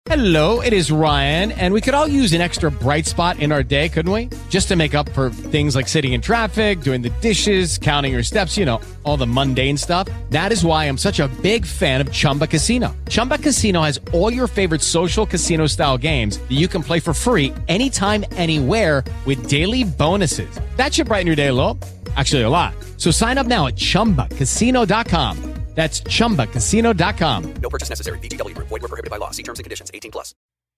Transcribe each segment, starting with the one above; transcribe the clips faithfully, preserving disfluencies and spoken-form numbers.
Hello, it is Ryan, and we could all use an extra bright spot in our day, couldn't we? Just to make up for things like sitting in traffic, doing the dishes, counting your steps, you know, all the mundane stuff. That is why I'm such a big fan of Chumba Casino. Chumba Casino has all your favorite social casino-style games that you can play for free anytime, anywhere with daily bonuses. That should brighten your day a little. Actually, a lot. So sign up now at chumba casino dot com. That's chumba casino dot com. No purchase necessary. V G W Group. Void where prohibited by law. See terms and conditions. eighteen plus.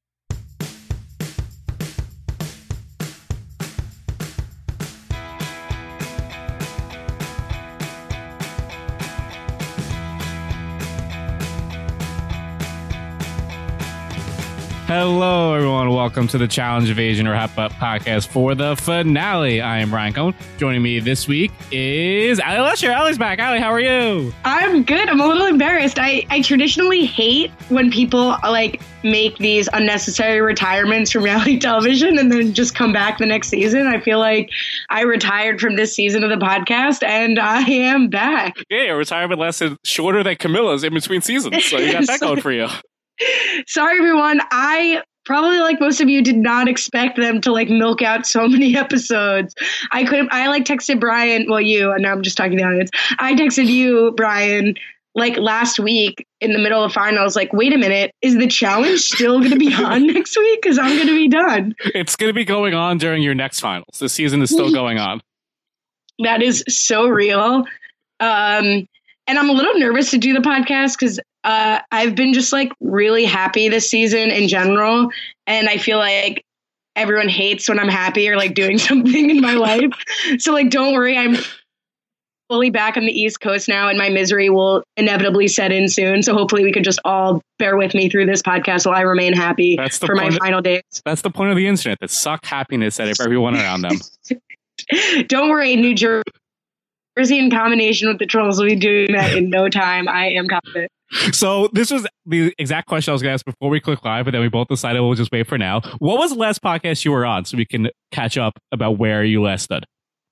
Hello, everyone. Welcome to the Challenge Evasion or Wrap Up podcast for the finale. I am Ryan Cohen. Joining me this week is Ali Lesher. Ali's back. Ali, how are you? I'm good. I'm a little embarrassed. I, I traditionally hate when people like make these unnecessary retirements from reality television and then just come back the next season. I feel like I retired from this season of the podcast and I am back. Yeah, your retirement lasted shorter than Camilla's in between seasons. So you got that going for you. Sorry, everyone. I probably, like most of you, did not expect them to like milk out so many episodes. I couldn't. I like texted Brian. Well, you. And now I'm just talking to the audience. I texted you, Brian, like last week in the middle of finals. Like, wait a minute, is the challenge still going to be on next week? Because I'm going to be done. It's going to be going on during your next finals. The season is still going on. That is so real. Um, and I'm a little nervous to do the podcast because Uh, I've been just like really happy this season in general. And I feel like everyone hates when I'm happy or like doing something in my life. So like, don't worry. I'm fully back on the East Coast now and my misery will inevitably set in soon. So hopefully we could just all bear with me through this podcast while I remain happy for my of, final days. That's the point of the internet, to suck happiness out of everyone around them. Don't worry, New Jersey in combination with the trolls will be doing that in no time. I am confident. So this was the exact question I was going to ask before we click live, but then we both decided we'll just wait for now. What was the last podcast you were on so we can catch up about where you last stood?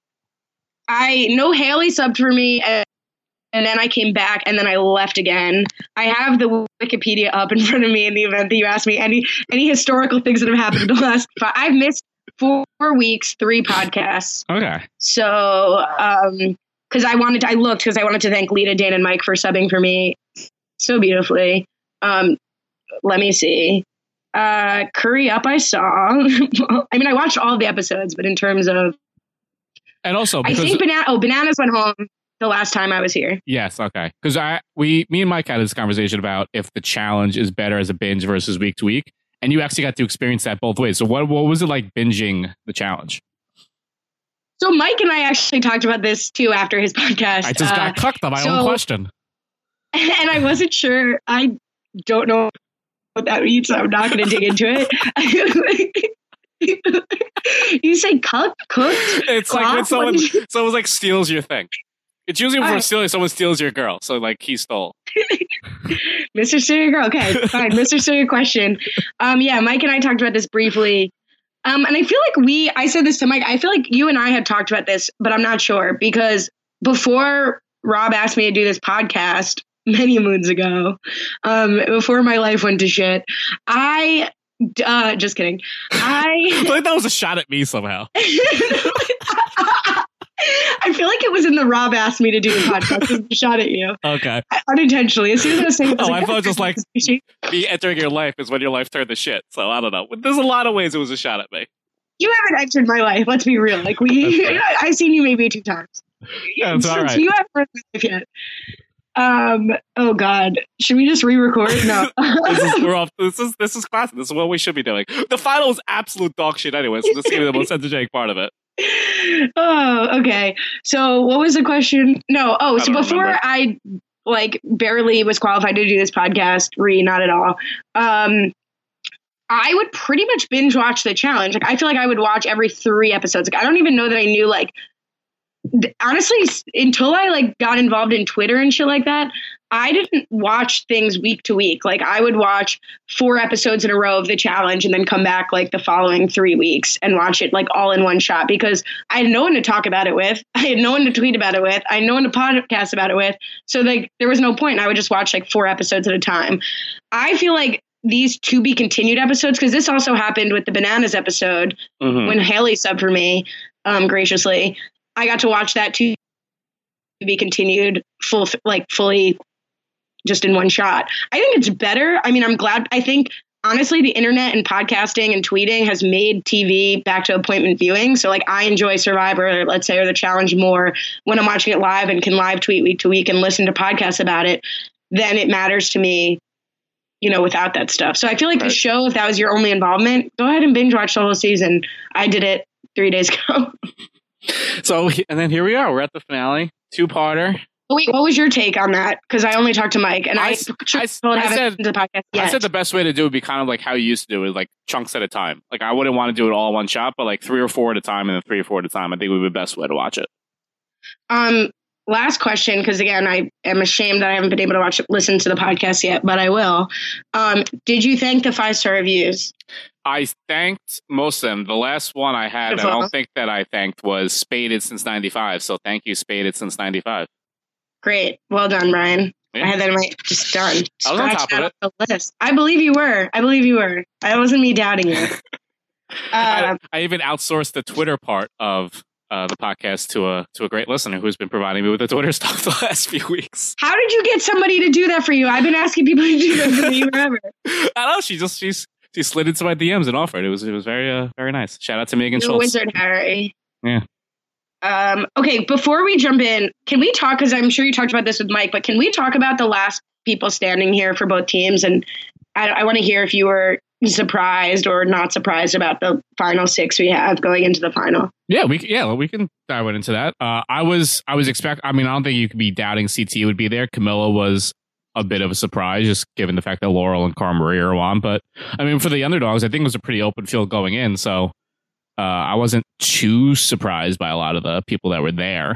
I know Haley subbed for me and, and then I came back and then I left again. I have the Wikipedia up in front of me in the event that you asked me any any historical things that have happened in the last five. I've missed four weeks, three podcasts. Okay. So, um, because I wanted to, I looked because I wanted to thank Lita, Dan, and Mike for subbing for me so beautifully. Um, let me see. Uh, Curry Up, I saw. I mean, I watched all the episodes, but in terms of, and also because I think banana. Oh, Bananas went home the last time I was here. Yes, okay. Because I, we, me and Mike had this conversation about if the challenge is better as a binge versus week to week, and you actually got to experience that both ways. So, what what was it like binging the challenge? So, Mike and I actually talked about this too after his podcast. I just got uh, cucked on my so, own question. And I wasn't sure. I don't know what that means, so I'm not going to dig into it. You say cooked? Cooked? It's like when someone, someone like steals your thing. It's usually before stealing, someone steals your girl. So like he stole. Mister Steal Your Girl. Okay, fine. Mister Steal Your Question. Um, yeah, Mike and I talked about this briefly. Um, and I feel like we, I said this to Mike, I feel like you and I had talked about this, but I'm not sure because before Rob asked me to do this podcast, many moons ago, um, before my life went to shit, I, uh, just kidding. I, I feel like that was a shot at me somehow. I feel like it was in the Rob asked me to do the podcast. It was a shot at you. Okay. I, unintentionally. As soon as I was saying, I, oh, like, I thought just like me entering your life is when your life turned to shit. So I don't know. There's a lot of ways it was a shot at me. You haven't entered my life. Let's be real. Like we, okay. I've seen you maybe two times. Yeah, it's all right. You haven't life yet. Um. Oh God. Should we just re-record? No. this is we're off. This is this is classic. This is what we should be doing. The final is absolute dog shit anyway. So this is the most entertaining part of it. Oh, okay. So what was the question? No. Oh, so before remember. I like barely was qualified to do this podcast, re not at all. Um, I would pretty much binge watch the challenge. Like I feel like I would watch every three episodes. Like I don't even know that I knew like honestly until I like got involved in Twitter and shit like that. I didn't watch things week to week. Like I would watch four episodes in a row of the challenge and then come back like the following three weeks and watch it like all in one shot because I had no one to talk about it with. I had no one to tweet about it with. I had no one to podcast about it with. So like there was no point. I would just watch like four episodes at a time. I feel like these to be continued episodes, because this also happened with the Bananas episode mm-hmm. when Haley subbed for me um, graciously. I got to watch that to be continued full, like fully just in one shot. I think it's better. I mean, I'm glad. I think honestly, the internet and podcasting and tweeting has made T V back to appointment viewing. So like I enjoy Survivor, let's say, or The Challenge more when I'm watching it live and can live tweet week to week and listen to podcasts about it than it matters to me, you know, without that stuff. So I feel like right. the show, if that was your only involvement, go ahead and binge watch the whole season. I did it three days ago. So, and then here we are. We're at the finale, two-parter. Oh, wait, what was your take on that? Because I only talked to Mike, and I, I, I, I, said, the podcast yet. I said the best way to do it would be kind of like how you used to do it, like chunks at a time. Like I wouldn't want to do it all one shot, but like three or four at a time, and then three or four at a time. I think would be the best way to watch it. Um, last question, because again, I am ashamed that I haven't been able to watch listen to the podcast yet, but I will. Um, did you thank the five star reviews? I thanked most of them. The last one I had, I don't think that I thanked was Spaded Since ninety-five. So thank you, Spaded Since ninety-five. Great. Well done, Ryan. Yeah. I had that in my just done. I was on top of it. The list. I believe you were. I believe you were. It wasn't me doubting you. uh, I, I even outsourced the Twitter part of uh, the podcast to a to a great listener who's been providing me with the Twitter stuff the last few weeks. How did you get somebody to do that for you? I've been asking people to do that for me forever. I don't know. She just she's she slid into my D Ms and offered. It was it was very uh, very nice. Shout out to Megan You're Schultz. Wizard Harry. Yeah. Um, okay, before we jump in, can we talk, because I'm sure you talked about this with Mike, but can we talk about the last people standing here for both teams? And I, I want to hear if you were surprised or not surprised about the final six we have going into the final. Yeah, we yeah we can dive right into that. Uh, I was I was expect. I mean, I don't think you could be doubting C T would be there. Camilla was a bit of a surprise, just given the fact that Laurel and Cara Maria are on. But I mean, for the underdogs, I think it was a pretty open field going in. So. Uh, I wasn't too surprised by a lot of the people that were there.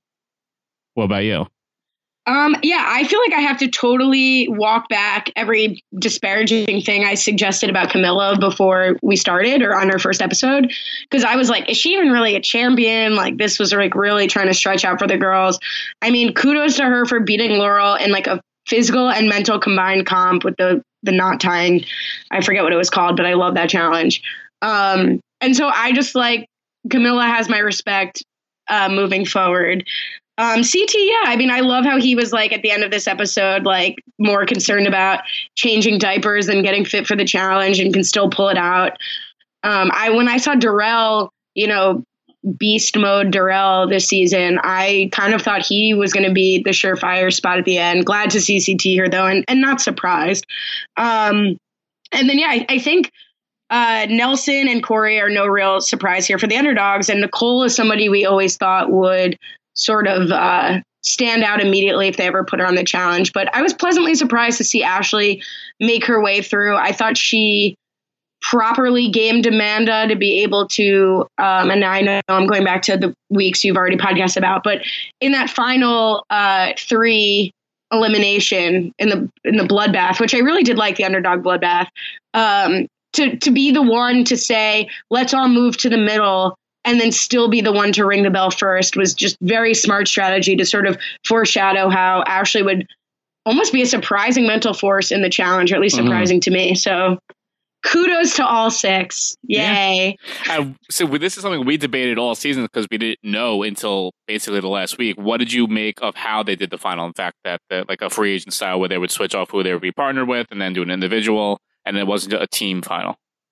What about you? Um, yeah, I feel like I have to totally walk back every disparaging thing I suggested about Camilla before we started or on our first episode. Because I was like, is she even really a champion? Like, this was like really trying to stretch out for the girls. I mean, kudos to her for beating Laurel in like a physical and mental combined comp with the, the knot tying. I forget what it was called, but I love that challenge. Um, And so I just like Camilla has my respect uh, moving forward. Um, C T, yeah, I mean, I love how he was like at the end of this episode, like more concerned about changing diapers than getting fit for the challenge and can still pull it out. Um, I when I saw Darrell, you know, beast mode Darrell this season, I kind of thought he was going to be the surefire spot at the end. Glad to see C T here, though, and, and not surprised. Um, and then, yeah, I, I think Uh, Nelson and Corey are no real surprise here for the underdogs. And Nicole is somebody we always thought would sort of uh, stand out immediately if they ever put her on the challenge. But I was pleasantly surprised to see Ashley make her way through. I thought she properly gamed Amanda to be able to, um, and I know I'm going back to the weeks you've already podcasted about, but in that final uh, three elimination in the in the bloodbath, which I really did like the underdog bloodbath, um, To, to be the one to say, let's all move to the middle and then still be the one to ring the bell first was just very smart strategy to sort of foreshadow how Ashley would almost be a surprising mental force in the challenge, or at least surprising mm-hmm. to me. So kudos to all six. Yay. Yeah. Uh, so this is something we debated all season because we didn't know until basically the last week. What did you make of how they did the final? In fact, that, that like a free agent style where they would switch off who they would be partnered with and then do an individual. And it wasn't a team final.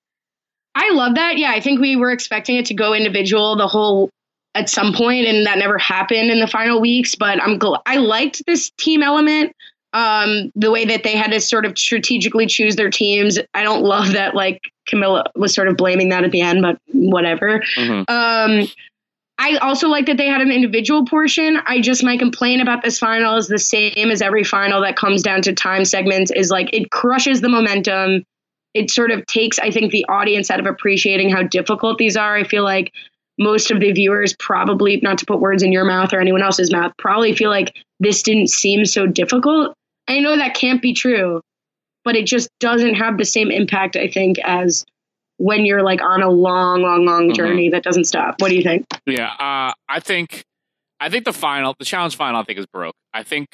I love that. Yeah, I think we were expecting it to go individual the whole at some point, and that never happened in the final weeks. But I'm gl- I liked this team element, um, the way that they had to sort of strategically choose their teams. I don't love that like Camilla was sort of blaming that at the end, but whatever. Mm-hmm. Um, I also like that they had an individual portion. I just, my complaint about this final is the same as every final that comes down to time segments is like, it crushes the momentum. It sort of takes, I think, the audience out of appreciating how difficult these are. I feel like most of the viewers probably, not to put words in your mouth or anyone else's mouth, probably feel like this didn't seem so difficult. I know that can't be true, but it just doesn't have the same impact, I think, as when you're like on a long, long, long journey mm-hmm. that doesn't stop. What do you think? Yeah, uh, I think, I think the final, the challenge final, I think is broke. I think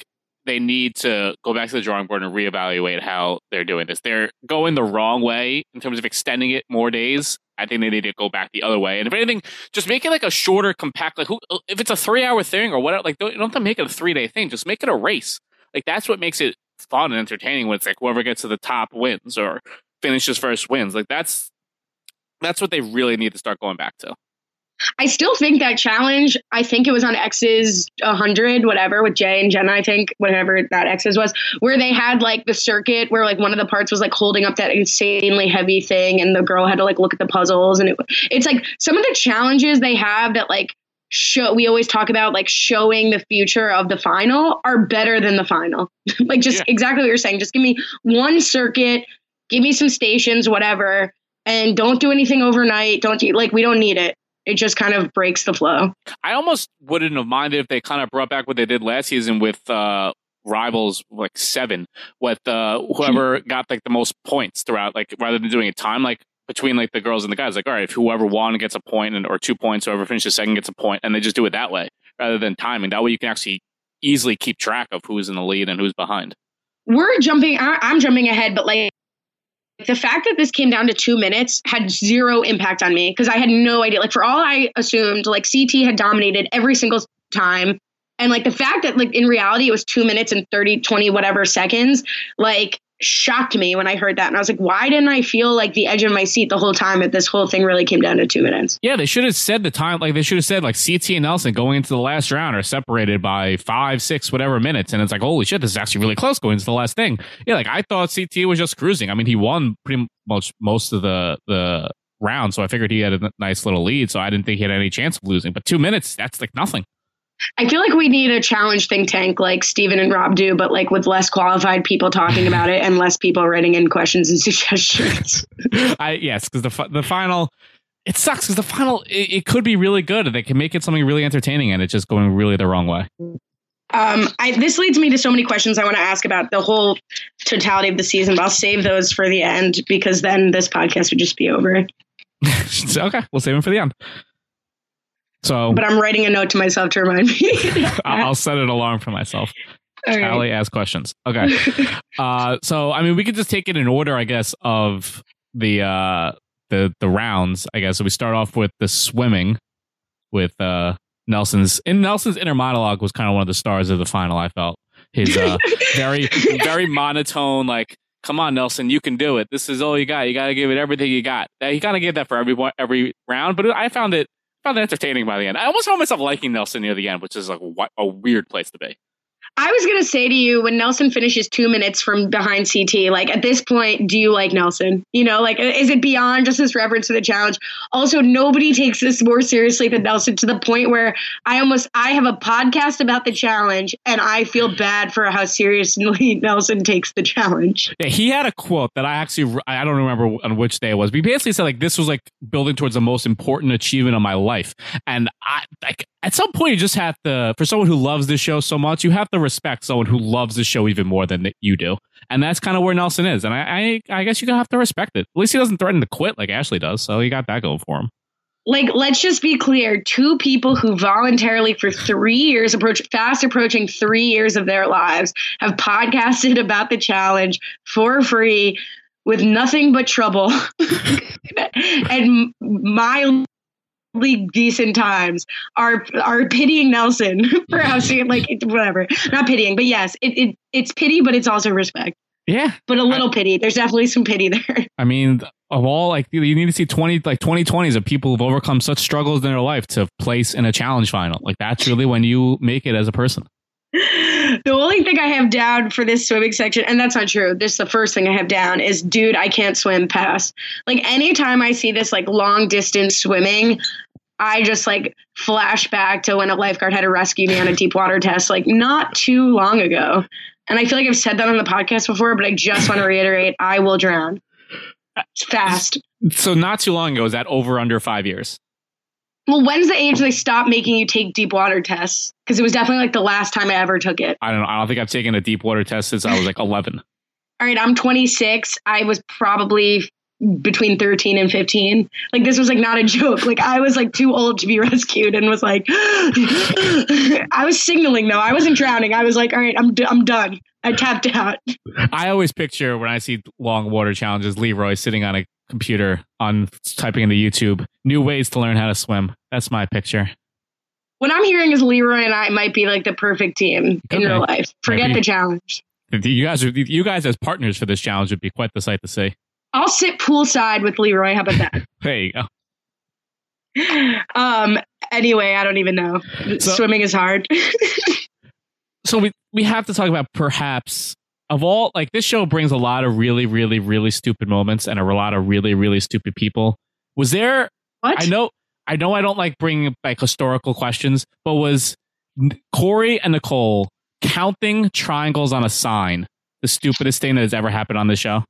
they need to go back to the drawing board and reevaluate how they're doing this. They're going the wrong way in terms of extending it more days. I think they need to go back the other way. And if anything, just make it like a shorter, compact, like who, if it's a three hour thing or whatever, like don't, you don't have to make it a three day thing. Just make it a race. Like that's what makes it fun and entertaining when it's like whoever gets to the top wins or finishes first wins. Like that's, that's what they really need to start going back to. I still think that challenge, I think it was on X's one hundred, whatever, with Jay and Jenna, I think, whatever that X's was, where they had like the circuit where like one of the parts was like holding up that insanely heavy thing and the girl had to like look at the puzzles. And it, it's like some of the challenges they have that like show, we always talk about like showing the future of the final are better than the final. Like just yeah. exactly what you're saying. Just give me one circuit, give me some stations, whatever, and don't do anything overnight. Don't do, like, we don't need it. It just kind of breaks the flow. I almost wouldn't have minded if they kind of brought back what they did last season with uh, Rivals, like seven, with uh, whoever got like the most points throughout, like rather than doing a time, like between like the girls and the guys, like, all right, if whoever won gets a point and or two points, whoever finishes second gets a point, and they just do it that way rather than timing. That way you can actually easily keep track of who's in the lead and who's behind. We're jumping, I- I'm jumping ahead, but like, the fact that this came down to two minutes had zero impact on me because I had no idea. Like for all I assumed, like C T had dominated every single time. And like the fact that like in reality it was two minutes and thirty, twenty, whatever seconds, like shocked me when I heard that. And I was like, why didn't I feel like the edge of my seat the whole time if this whole thing really came down to two minutes? Yeah, they should have said the time, like they should have said like C T and Nelson going into the last round are separated by five, six, whatever minutes. And it's like, holy shit, this is actually really close going into the last thing. Yeah, like I thought C T was just cruising. I mean, he won pretty much most of the, the round. So I figured he had a nice little lead. So I didn't think he had any chance of losing. But two minutes, that's like nothing. I feel like we need a challenge think tank like Steven and Rob do, but like with less qualified people talking about it and less people writing in questions and suggestions. I yes, because the the final, it sucks because the final it, it could be really good. They can make it something really entertaining, and it's just going really the wrong way. Um, I, this leads me to so many questions I want to ask about the whole totality of the season, but I'll save those for the end because then this podcast would just be over. Okay, we'll save them for the end. So, but I'm writing a note to myself to remind me. I'll set an alarm for myself. Okay. Allie asks questions. Okay. uh, so, I mean, we could just take it in order, I guess, of the uh, the the rounds. I guess so. We start off with the swimming with uh, Nelson's. In Nelson's inner monologue was kind of one of the stars of the final. I felt his uh, very very monotone, like, "Come on, Nelson, you can do it. This is all you got. You got to give it everything you got." He got to give that for every every round, but I found it. found it entertaining by the end. I almost found myself liking Nelson near the end, which is like a, a weird place to be. I was going to say to you, when Nelson finishes two minutes from behind C T, like at this point, do you like Nelson? You know, like, is it beyond just this reference to the challenge? Also, nobody takes this more seriously than Nelson, to the point where I almost, I have a podcast about the challenge and I feel bad for how seriously Nelson takes the challenge. Yeah, he had a quote that I actually, I don't remember on which day it was, but he basically said like, this was like building towards the most important achievement of my life. And I like, at some point, you just have to, for someone who loves this show so much, you have to respect someone who loves the show even more than you do. And that's kind of where Nelson is. And I, I, I guess you have to respect it. At least he doesn't threaten to quit like Ashley does. So he got that going for him. Like, let's just be clear. Two people who voluntarily for three years, approach fast approaching three years of their lives, have podcasted about the challenge for free with nothing but trouble and mildly decent times are are pitying Nelson for how she, like, whatever, not pitying, but yes, it, it it's pity, but it's also respect. Yeah, but a little I, pity. There's definitely some pity there. I mean, of all, like, you need to see twenty like twenty twenties of people who've overcome such struggles in their life to place in a challenge final. Like, that's really when you make it as a person. The only thing I have down for this swimming section, and that's not true, this is the first thing I have down, is dude, I can't swim pass. Like, anytime I see this like long distance swimming, I just like flash back to when a lifeguard had to rescue me on a deep water test like not too long ago. And I feel like I've said that on the podcast before, but I just want to reiterate, I will drown. It's fast. So not too long ago, is that over under five years? Well, when's the age they stop making you take deep water tests? Because it was definitely like the last time I ever took it. I don't know. I don't think I've taken a deep water test since I was like eleven. All right, I'm twenty-six. I was probably between thirteen and fifteen. Like this was like not a joke. Like I was like too old to be rescued and was like, I was signaling though. I wasn't drowning. I was like, all right, I'm, d- I'm done. I tapped out. I always picture when I see long water challenges, Leroy sitting on a computer on typing into YouTube, new ways to learn how to swim. That's my picture. What I'm hearing is Leroy and I might be like the perfect team in Okay. real life. Forget Maybe. the challenge. You guys, are, you guys as partners for this challenge would be quite the sight to see. I'll sit poolside with Leroy. How about that? There you go. Um. Anyway, I don't even know. So- Swimming is hard. So we we have to talk about perhaps of all, like this show brings a lot of really, really, really stupid moments and a lot of really, really stupid people. Was there? What? I know, I know, I don't like bringing like historical questions, but was Corey and Nicole counting triangles on a sign the stupidest thing that has ever happened on this show?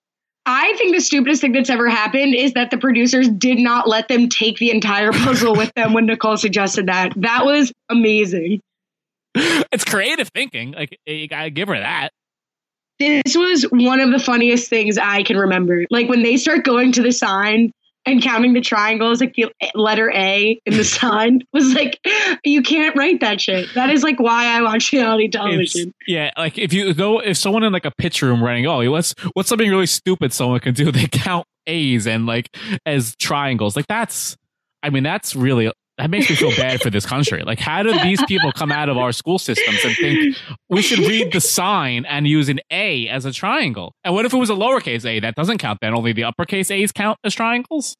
I think the stupidest thing that's ever happened is that the producers did not let them take the entire puzzle with them when Nicole suggested that. That was amazing. It's creative thinking. Like, you gotta give her that. This was one of the funniest things I can remember. Like when they start going to the sign and counting the triangles, like the letter A in the sign was like, you can't write that shit. That is like why I watch reality television. It's, yeah, like if you go, if someone in like a pitch room writing, oh, what's what's something really stupid someone can do? They count A's and like as triangles. Like that's, I mean, that's really, that makes me feel bad for this country. Like, how do these people come out of our school systems and think we should read the sign and use an A as a triangle? And what if it was a lowercase a? That doesn't count then. Only the uppercase A's count as triangles?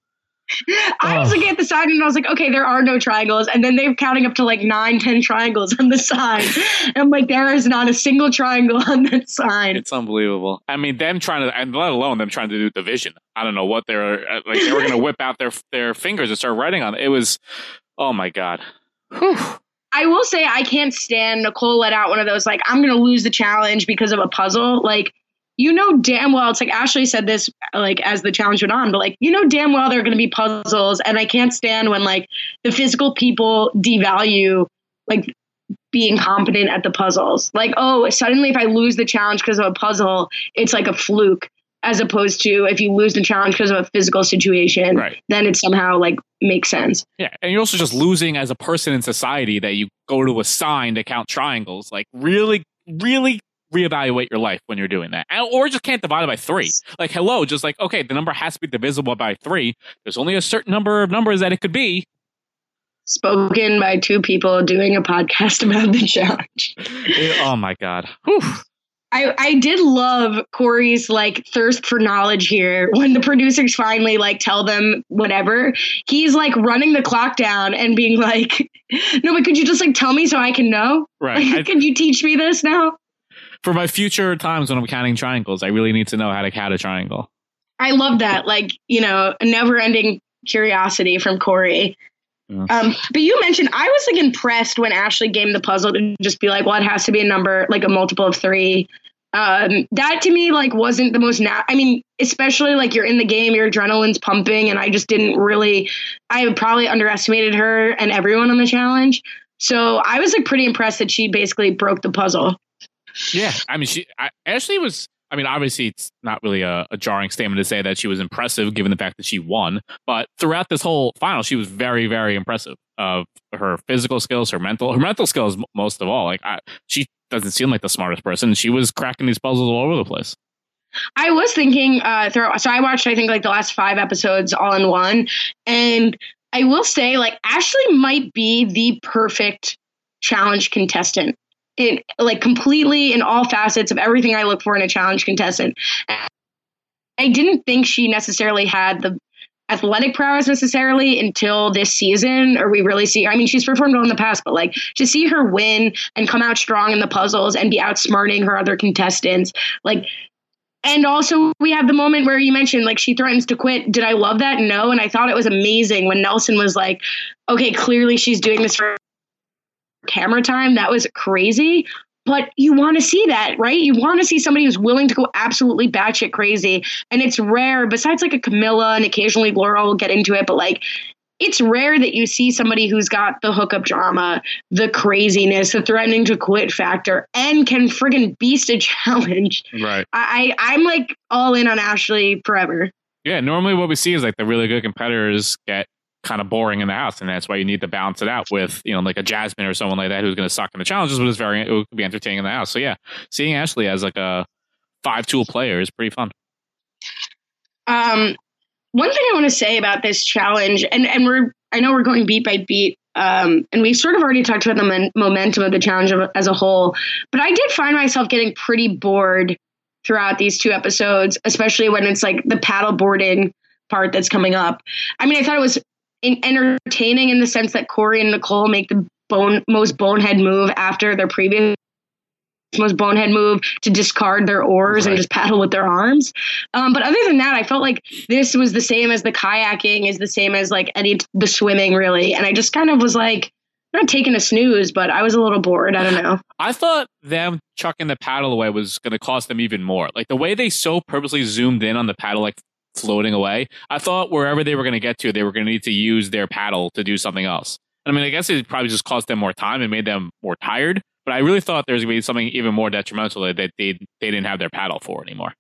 I was looking at the sign and I was like, okay, there are no triangles. And then they're counting up to like nine, ten triangles on the sign. And I'm like, there is not a single triangle on that sign. It's unbelievable. I mean, them trying to, and let alone them trying to do division. I don't know what they're, like they were going to whip out their their fingers and start writing on it. It was, oh my God. Whew. I will say I can't stand Nicole let out one of those, like, I'm going to lose the challenge because of a puzzle. Like, you know damn well, it's like Ashley said this, like, as the challenge went on, but like, you know damn well there are going to be puzzles. And I can't stand when like the physical people devalue like being competent at the puzzles. Like, oh, suddenly if I lose the challenge because of a puzzle, it's like a fluke, as opposed to if you lose the challenge because of a physical situation, right, then it somehow like makes sense. Yeah. And you're also just losing as a person in society that you go to a sign to count triangles. Like really, really reevaluate your life when you're doing that. Or just can't divide it by three. Like, hello, just like, okay, the number has to be divisible by three. There's only a certain number of numbers that it could be. Spoken by two people doing a podcast about the challenge. Oh my God. Whew. I, I did love Corey's like thirst for knowledge here. When the producers finally like tell them whatever, he's like running the clock down and being like, no, but could you just like tell me so I can know? Right. Like, I, can you teach me this now? For my future times when I'm counting triangles, I really need to know how to count a triangle. I love that. Like, you know, a never ending curiosity from Corey. Yeah. Um, but you mentioned, I was like impressed when Ashley gave him the puzzle to just be like, well, it has to be a number, like a multiple of three. Um, that to me, like, wasn't the most, na- I mean, especially like you're in the game, your adrenaline's pumping. And I just didn't really, I probably underestimated her and everyone on the challenge. So I was like pretty impressed that she basically broke the puzzle. Yeah. I mean, she, I, Ashley was, I mean, obviously it's not really a, a jarring statement to say that she was impressive given the fact that she won, but throughout this whole final, she was very, very impressive of her physical skills, her mental, her mental skills, most of all. Like I, she doesn't seem like the smartest person. She was cracking these puzzles all over the place. I was thinking, uh, through, so I watched, I think like the last five episodes all in one. And I will say like Ashley might be the perfect challenge contestant. It like completely in all facets of everything I look for in a challenge contestant. I didn't think she necessarily had the athletic prowess necessarily until this season, or we really see, I mean, she's performed well in the past, but like to see her win and come out strong in the puzzles and be outsmarting her other contestants, like, and also we have the moment where you mentioned like she threatens to quit. Did I love that? No. And I thought it was amazing when Nelson was like, okay, clearly she's doing this for camera time. That was crazy. But you want to see that, right? You want to see somebody who's willing to go absolutely batshit crazy. And it's rare, besides like a Camilla and occasionally Laura will get into it, but like it's rare that you see somebody who's got the hookup drama, the craziness, the threatening to quit factor, and can friggin' beast a challenge. Right. I, I I'm like all in on Ashley forever. Yeah, normally what we see is like the really good competitors get kind of boring in the house, and that's why you need to balance it out with, you know, like a Jasmine or someone like that who's going to suck in the challenges, but it's very, it would be entertaining in the house. So yeah, seeing Ashley as like a five tool player is pretty fun. Um, one thing I want to say about this challenge, and, and we're, I know we're going beat by beat, um, and we sort of already talked about the men- momentum of the challenge as a whole, but I did find myself getting pretty bored throughout these two episodes, especially when it's like the paddle boarding part that's coming up. I mean, I thought it was in- entertaining in the sense that Corey and Nicole make the bone most bonehead move after their previous most bonehead move to discard their oars right. and just paddle with their arms. Um, but other than that, I felt like this was the same as the kayaking, is the same as like any the swimming, really. And I just kind of was like, not taking a snooze, but I was a little bored. I don't know. I thought them chucking the paddle away was going to cost them even more. Like the way they so purposely zoomed in on the paddle, like floating away. I thought wherever they were going to get to, they were going to need to use their paddle to do something else. I mean, I guess it probably just cost them more time and made them more tired. But I really thought there was going to be something even more detrimental that they, they they didn't have their paddle for anymore.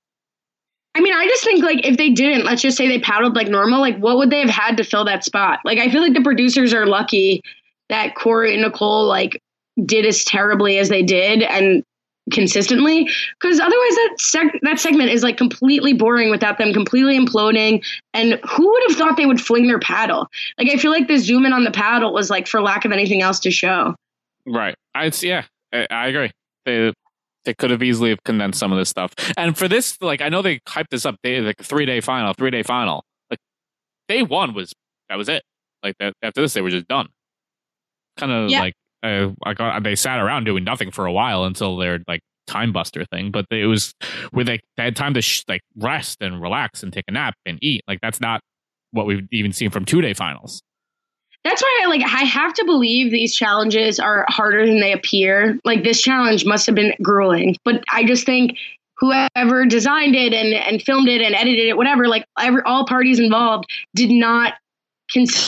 I mean, I just think, like, if they didn't, let's just say they paddled like normal, like, what would they have had to fill that spot? Like, I feel like the producers are lucky that Corey and Nicole, like, did as terribly as they did and consistently. Because otherwise that seg- that segment is, like, completely boring without them completely imploding. And who would have thought they would fling their paddle? Like, I feel like the zoom in on the paddle was, like, for lack of anything else to show. Right. I yeah, I, I agree. They they could have easily have condensed some of this stuff. And for this, like, I know they hyped this up. They like a three day final, three day final. Like day one was that was it. Like that after this, they were just done. Kind of yeah. like uh, I got they sat around doing nothing for a while until their like time buster thing. But they, it was where they, they had time to sh- like rest and relax and take a nap and eat. Like that's not what we've even seen from two day finals. That's why I like I have to believe these challenges are harder than they appear. Like this challenge must have been grueling, but I just think whoever designed it and, and filmed it and edited it, whatever, like every, all parties involved did not consider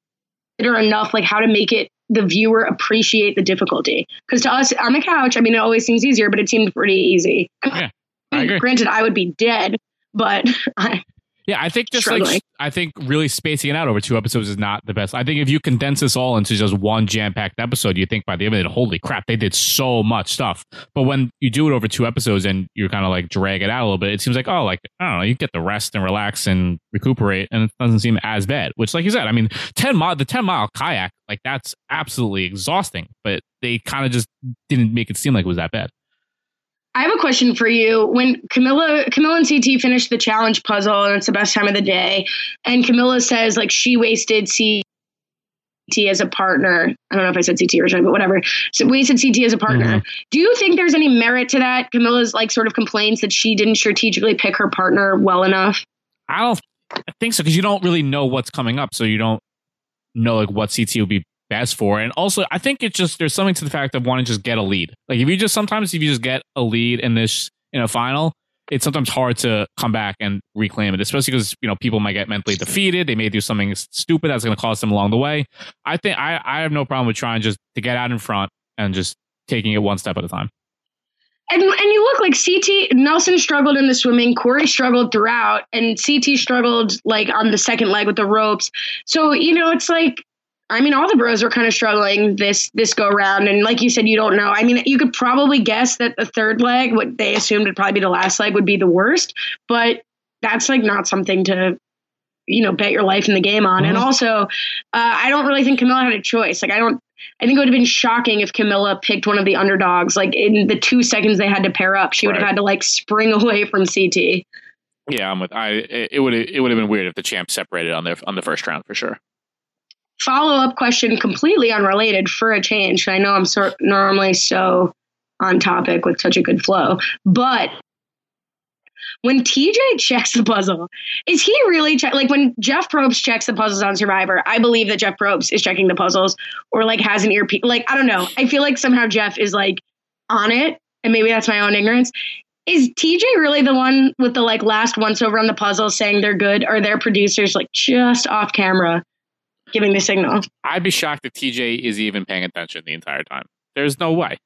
enough like how to make it the viewer appreciate the difficulty. Because to us on the couch, I mean, it always seems easier, but it seemed pretty easy. Yeah, I agree. Granted, I would be dead, but I. Yeah, I think just Struggling. like I think really spacing it out over two episodes is not the best. I think if you condense this all into just one jam-packed episode, you think by the end of it, holy crap, they did so much stuff. But when you do it over two episodes and you kind of like drag it out a little bit, it seems like, oh, like, I don't know, you get to rest and relax and recuperate, and it doesn't seem as bad. Which, like you said, I mean, ten mile, the ten mile kayak, like that's absolutely exhausting. But they kind of just didn't make it seem like it was that bad. I have a question for you. When Camilla, Camilla and C T finished the challenge puzzle, and it's the best time of the day, and Camilla says like she wasted C T as a partner. I don't know if I said C T or something, but whatever. So wasted C T as a partner. Mm-hmm. Do you think there's any merit to that? Camilla's like sort of complaints that she didn't strategically pick her partner well enough. I don't I think so because you don't really know what's coming up, so you don't know like what C T will be best for. And also I think it's just there's something to the fact of wanting to just get a lead. Like if you just sometimes if you just get a lead in this in a final, it's sometimes hard to come back and reclaim it, especially because you know people might get mentally defeated. They may do something stupid that's going to cost them along the way. I think I, I have no problem with trying just to get out in front and just taking it one step at a time. And and you look like C T Nelson struggled in the swimming, Corey struggled throughout, and C T struggled like on the second leg with the ropes. So you know it's like. I mean, all the bros were kind of struggling this this go round. And like you said, you don't know. I mean, you could probably guess that the third leg, what they assumed would probably be the last leg, would be the worst. But that's like not something to, you know, bet your life in the game on. Mm-hmm. And also, uh, I don't really think Camilla had a choice. Like, I don't, I think it would have been shocking if Camilla picked one of the underdogs. Like in the two seconds they had to pair up, she would right. have had to like spring away from C T. Yeah, I'm with, I, it would it would have been weird if the champs separated on their on the first round for sure. Follow-up question, completely unrelated for a change. I know I'm so, normally so on topic with such a good flow, but when T J checks the puzzle, is he really check? Like when Jeff Probst checks the puzzles on Survivor, I believe that Jeff Probst is checking the puzzles or like has an earpiece. Like, I don't know. I feel like somehow Jeff is like on it, and maybe that's my own ignorance. Is T J really the one with the like last once over on the puzzle saying they're good, or their producers like just off camera giving the signal? I'd be shocked if T J is even paying attention the entire time. There's no way.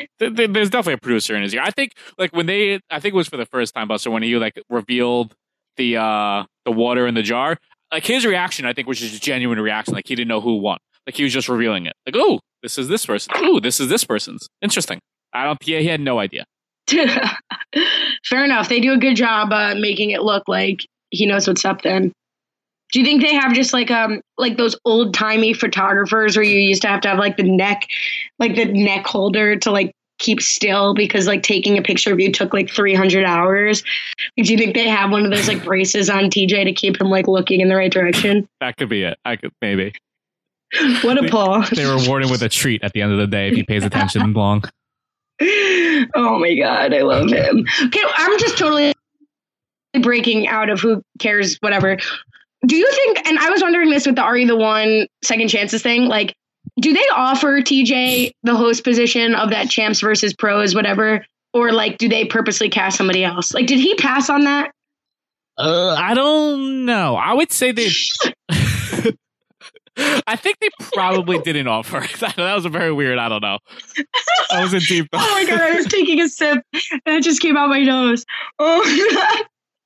There's definitely a producer in his ear. I think like when they, I think it was for the first time, Buster, when he like revealed the uh, the water in the jar. Like his reaction, I think, was just a genuine reaction. Like he didn't know who won. Like he was just revealing it. Like, oh, this is this person. Oh, this is this person's. Interesting. I don't. Yeah, he had no idea. Fair enough. They do a good job uh, making it look like he knows what's up. Then, do you think they have just like um like those old timey photographers where you used to have to have like the neck, like the neck holder to like keep still because like taking a picture of you took like three hundred hours? Do you think they have one of those like braces on T J to keep him like looking in the right direction? That could be it. I could maybe. What a pull. They reward him with a treat at the end of the day if he pays attention long. Oh my God, I love him. Okay, I'm just totally breaking out of who cares, whatever. Do you think, and I was wondering this with the Are You the One Second Chances thing, like, do they offer T J the host position of that Champs versus Pros, whatever? Or like, do they purposely cast somebody else? Like, did he pass on that? Uh, I don't know. I would say they... I think they probably didn't offer. That was a very weird. I don't know. I was in deep. Oh my God! I was taking a sip and it just came out my nose. Oh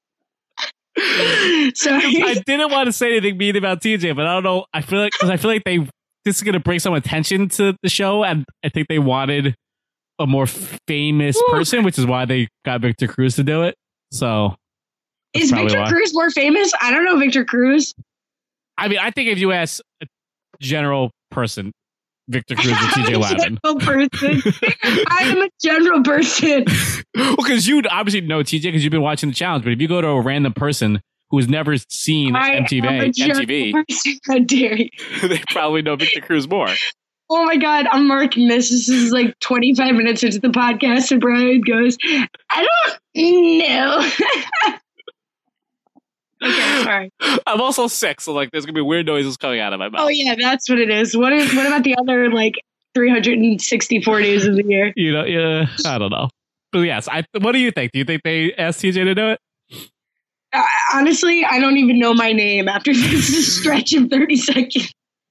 God! Sorry. I didn't want to say anything mean about T J, but I don't know. I feel like because I feel like they this is going to bring some attention to the show, and I think they wanted a more famous Ooh. person, which is why they got Victor Cruz to do it. So, is Victor why. Cruz more famous? I don't know Victor Cruz. I mean, I think if you ask a general person, Victor Cruz or T J Lavin. I'm a general person. I am a general person. Well, because you obviously know T J because you've been watching the challenge. But if you go to a random person who has never seen I M T V, M T V, how dare you? They probably know Victor Cruz more. Oh my God, I'm marking this. This is like twenty-five minutes into the podcast, and Brian goes, "I don't know." Okay, sorry. I'm also sick, so like there's gonna be weird noises coming out of my mouth. Oh yeah, that's what it is. What is what about the other like three hundred sixty-four days of the year? You know, yeah, I don't know. But yes, I. What do you think? Do you think they asked T J to do it? Uh, honestly, I don't even know my name after this stretch of thirty seconds.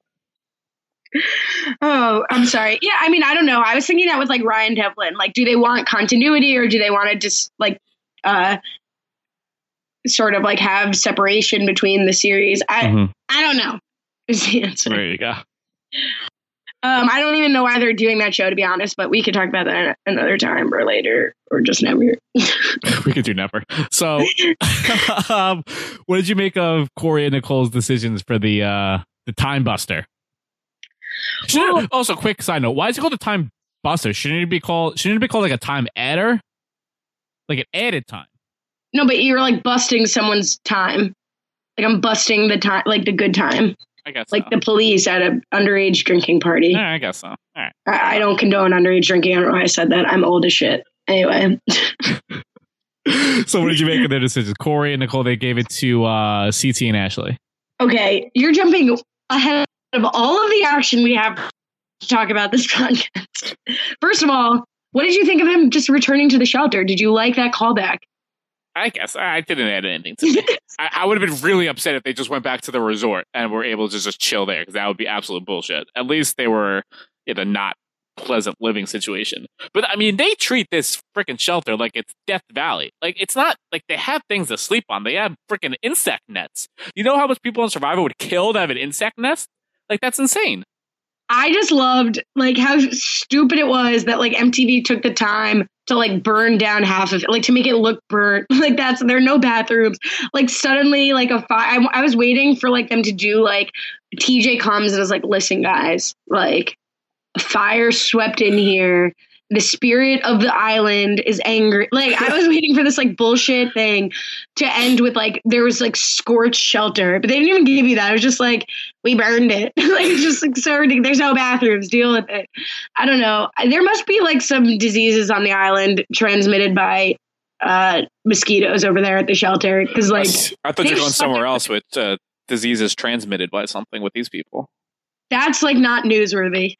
Oh, I'm sorry. Yeah, I mean, I don't know. I was thinking that with like Ryan Devlin. Like, do they want continuity or do they want to just like uh sort of like have separation between the series? I mm-hmm. I don't know is the answer. There you go. Um, I don't even know why they're doing that show, to be honest, but we could talk about that another time or later or just never. We could do never. So um, what did you make of Corey and Nicole's decisions for the uh, the Time Buster? Well, also, quick side note, why is it called the Time Buster? Shouldn't it be called shouldn't it be called like a time adder? Like an added time. No, but you're like busting someone's time. Like I'm busting the time, like the good time. I guess like so. The police at an underage drinking party. Yeah, I guess so. All right. I, I don't condone underage drinking. I don't know why I said that. I'm old as shit. Anyway. So what did you make of their decisions? Corey and Nicole, they gave it to uh, C T and Ashley. Okay, you're jumping ahead of all of the action we have to talk about this podcast. First of all, what did you think of him just returning to the shelter? Did you like that callback? I guess I didn't add anything to it. I, I would have been really upset if they just went back to the resort and were able to just chill there, because that would be absolute bullshit. At least they were in a not pleasant living situation. But I mean, they treat this freaking shelter like it's Death Valley. Like, it's not like they have things to sleep on. They have freaking insect nets. You know how much people on Survivor would kill to have an insect nest? Like, that's insane. I just loved like how stupid it was that like M T V took the time to like burn down half of it, like to make it look burnt. Like that's, there are no bathrooms. Like suddenly like a fire. I, I was waiting for like them to do like T J comes and is like, listen guys, like a fire swept in here. The spirit of the island is angry. Like I was waiting for this like bullshit thing to end with like, there was like scorched shelter, but they didn't even give you that. It was just like, we burned it. Like it's just like so ridiculous. There's no bathrooms, deal with it. I don't know. There must be like some diseases on the island transmitted by uh, mosquitoes over there at the shelter. Cause like, I thought you were going somewhere else with uh, diseases transmitted by something with these people. That's like not newsworthy.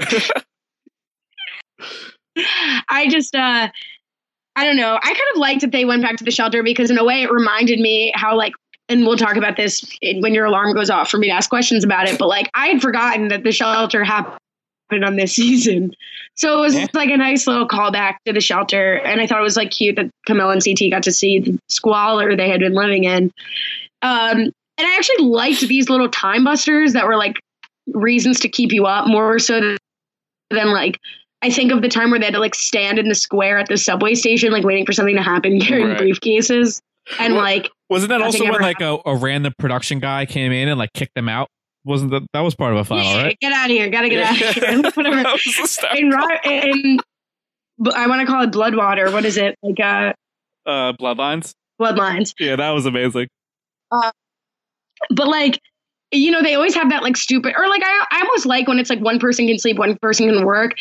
I just, uh, I don't know. I kind of liked that they went back to the shelter because in a way it reminded me how like, and we'll talk about this when your alarm goes off for me to ask questions about it. But like, I had forgotten that the shelter happened on this season. So it was yeah. like a nice little callback to the shelter. And I thought it was like cute that Camilla and C T got to see the squalor they had been living in. Um, and I actually liked these little time busters that were like reasons to keep you up more so than like, I think of the time where they had to like stand in the square at the subway station, like waiting for something to happen, carrying right. briefcases. And well, like, wasn't that also when like a, a random production guy came in and like kicked them out? Wasn't that, that was part of a final, yeah, right? Get out of here. Gotta get yeah. out of here. Whatever. in, in, I want to call it Bloodwater. What is it? Like, uh, uh, Bloodlines? Bloodlines. Yeah, that was amazing. Uh, but like, you know, they always have that like stupid, or like, I, I almost like when it's like one person can sleep, one person can work.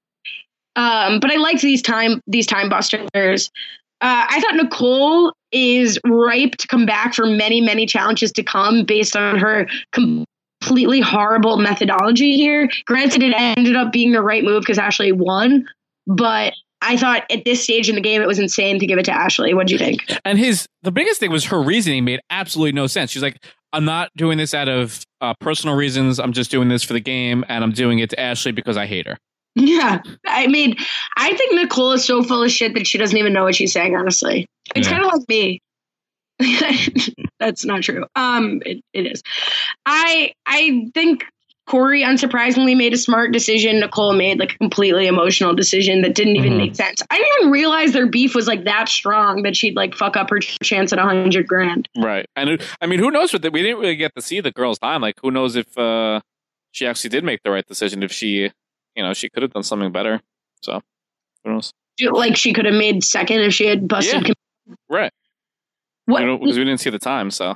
Um, but I liked these time, these time busters. Uh, I thought Nicole is ripe to come back for many, many challenges to come based on her completely horrible methodology here. Granted, it ended up being the right move because Ashley won, but I thought at this stage in the game, it was insane to give it to Ashley. What do you think? And his, the biggest thing was her reasoning made absolutely no sense. She's like, I'm not doing this out of uh, personal reasons. I'm just doing this for the game, and I'm doing it to Ashley because I hate her. Yeah, I mean, I think Nicole is so full of shit that she doesn't even know what she's saying, honestly. It's yeah. kind of like me. That's not true. Um, it, it is. I I think Corey, unsurprisingly, made a smart decision. Nicole made like a completely emotional decision that didn't even mm-hmm. make sense. I didn't even realize their beef was like that strong that she'd like fuck up her chance at a hundred grand. Right. And it, I mean, who knows what the, we didn't really get to see the girl's time. Like, who knows if uh, she actually did make the right decision, if she... You know, she could have done something better. So, who knows? Like, she could have made second if she had busted. Yeah. Com- right. What? Because we didn't see the time, so.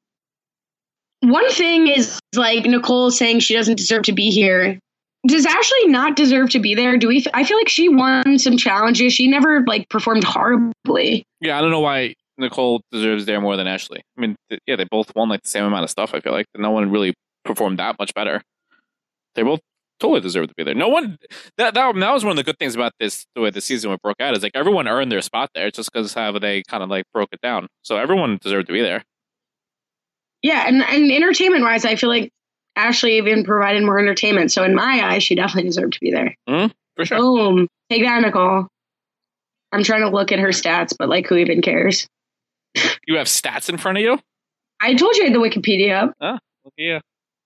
One thing is, like, Nicole saying she doesn't deserve to be here. Does Ashley not deserve to be there? Do we? F- I feel like she won some challenges. She never, like, performed horribly. Yeah, I don't know why Nicole deserves there more than Ashley. I mean, th- yeah, they both won, like, the same amount of stuff, I feel like. No one really performed that much better. They both totally deserve to be there. No one that, that that was one of the good things about this, the way the season went broke out, is like everyone earned their spot there just because how they kind of like broke it down. So everyone deserved to be there. Yeah, and, and entertainment wise, I feel like Ashley even provided more entertainment. So in my eyes, she definitely deserved to be there. Mm, for sure. Boom. Take that, Nicole. I'm trying to look at her stats, but like, who even cares? You have stats in front of you? I told you I had the Wikipedia up. Oh, yeah.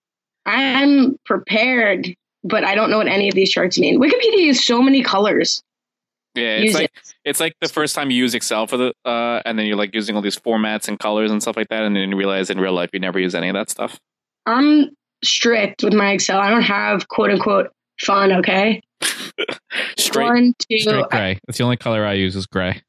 I'm prepared. But I don't know what any of these charts mean. Wikipedia uses so many colors. Yeah, it's use like it. it's like the first time you use Excel for the, uh, and then you're like using all these formats and colors and stuff like that, and then you realize in real life you never use any of that stuff. I'm strict with my Excel. I don't have quote unquote fun. Okay. Straight, One, two, straight gray. That's the only color I use is gray.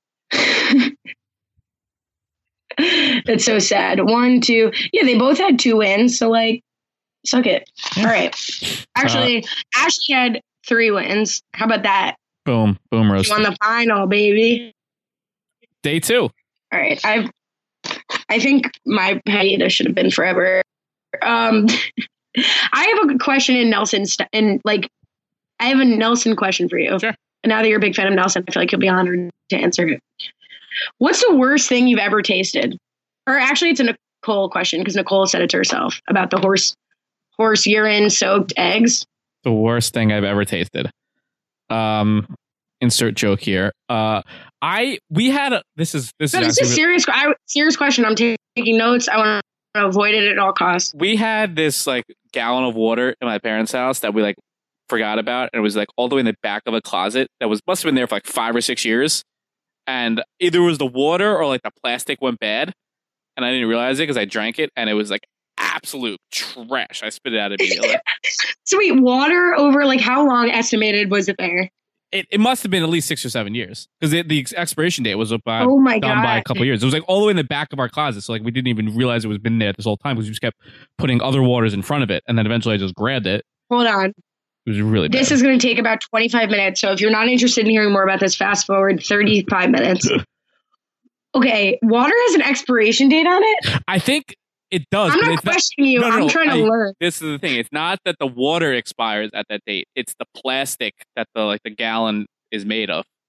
That's so sad. One, two. Yeah, they both had two wins. So like. Suck it. All right. Actually, uh, Ashley had three wins. How about that? Boom. Boom roast. You won the final, baby. Day two. All right. I've, I think my hiatus should have been forever. Um, I have a question in Nelson, st- and like, I have a Nelson question for you. Sure. And now that you're a big fan of Nelson, I feel like you'll be honored to answer it. What's the worst thing you've ever tasted? Or actually, it's a Nicole question because Nicole said it to herself about the horse. Horse urine soaked eggs. The worst thing I've ever tasted. Um, insert joke here. Uh, I we had a, this is this no, is this is a serious I, serious question. I'm t- taking notes. I want to avoid it at all costs. We had this like gallon of water in my parents' house that we like forgot about, and it was like all the way in the back of a closet that was must have been there for like five or six years. And either it was the water or like the plastic went bad, and I didn't realize it because I drank it, and it was like absolute trash. I spit it out immediately. Sweet water over like how long estimated was it there? It it must have been at least six or seven years because the expiration date was up by, oh my done God. by a couple of years. It was like all the way in the back of our closet. So like we didn't even realize it was been there this whole time because we just kept putting other waters in front of it. And then eventually I just grabbed it. Hold on. It was really bad. This is going to take about twenty-five minutes. So if you're not interested in hearing more about this, fast forward thirty-five minutes. Okay. Water has an expiration date on it? I think it does. I'm but not it's questioning you. No, no, I'm no, trying to I, learn. This is the thing. It's not that the water expires at that date. It's the plastic that the like the gallon is made of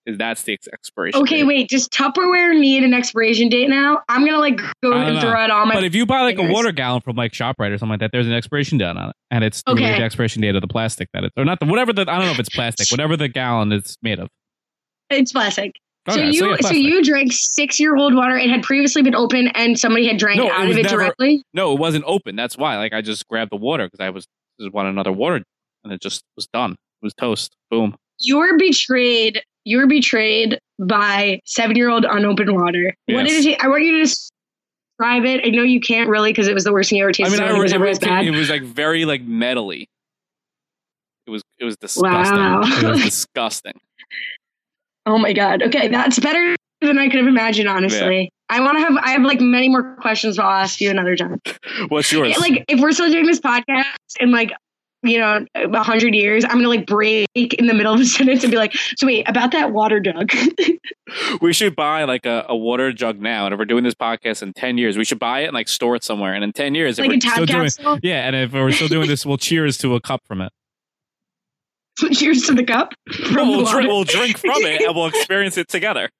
Is that's the expiration? Okay, date. wait. Does Tupperware need an expiration date now? I'm gonna like go and throw out all my. But if you buy like fingers. a water gallon from like ShopRite or something like that, there's an expiration date on it, and it's the, Okay. the expiration date of the plastic that it's or not the whatever the I don't know if it's plastic, whatever the gallon is made of. It's plastic. So Okay, you so so, yeah, plastic. you drank six year old water. It had previously been open, and somebody had drank No, it out was of it never- directly. No, it wasn't open. That's why. Like I just grabbed the water because I was just wanted another water, and it just was done. It was toast. Boom. You were betrayed. You were betrayed by seven year old unopened water. What Yes. did it? I want you to describe it. I know you can't really because it was the worst thing you ever I tasted. mean, I, so it was it, really was, bad. it was like very like metally. It was it was disgusting. Wow. It was disgusting. Oh my god. Okay, that's better than I could have imagined. Honestly, I want to have. I have like many more questions, but I'll ask you another time. What's yours? Yeah, like if we're still doing this podcast in like you know a hundred years, I'm gonna like break in the middle of a sentence and be like, so wait about that water jug. We should buy like a, a water jug now, and if we're doing this podcast in ten years, we should buy it and like store it somewhere. And in ten years, if Like we're a time Still doing, capsule. yeah, and if we're still doing this, we'll cheers to a cup from it. Cheers to the cup. From we'll, the drink, water. we'll drink from it and we'll experience it together.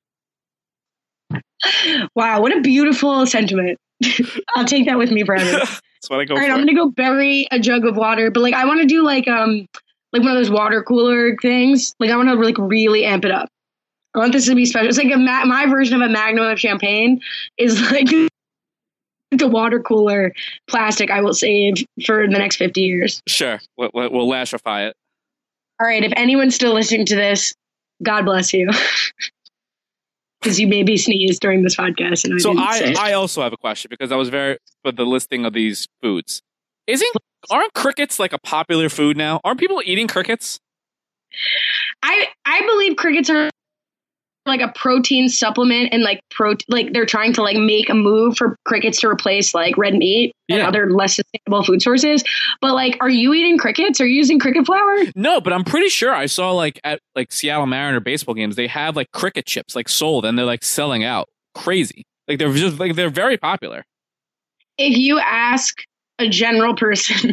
Wow, what a beautiful sentiment. I'll take that with me forever. That's what I go All right, for. I'm gonna go bury a jug of water, but like I want to do like um like one of those water cooler things. Like I want to like really amp it up. I want this to be special. It's like a ma- my version of a Magnum of champagne is like the water cooler plastic I will save for the next fifty years. Sure, we'll, we'll we'll lashify it. All right, if anyone's still listening to this, God bless you. Because you maybe sneezed during this podcast. And I So didn't say I, it. I also have a question because I was very for the listing of these foods. Isn't aren't crickets like a popular food now? Aren't people eating crickets? I I believe crickets are like a protein supplement and like pro like they're trying to like make a move for crickets to replace like red meat and Yeah. other less sustainable food sources. But like, are you eating crickets? Are you using cricket flour? No, but I'm pretty sure I saw like at like Seattle Mariner baseball games, they have like cricket chips like sold and they're like selling out crazy. Like they're just like they're very popular. If you ask a general person,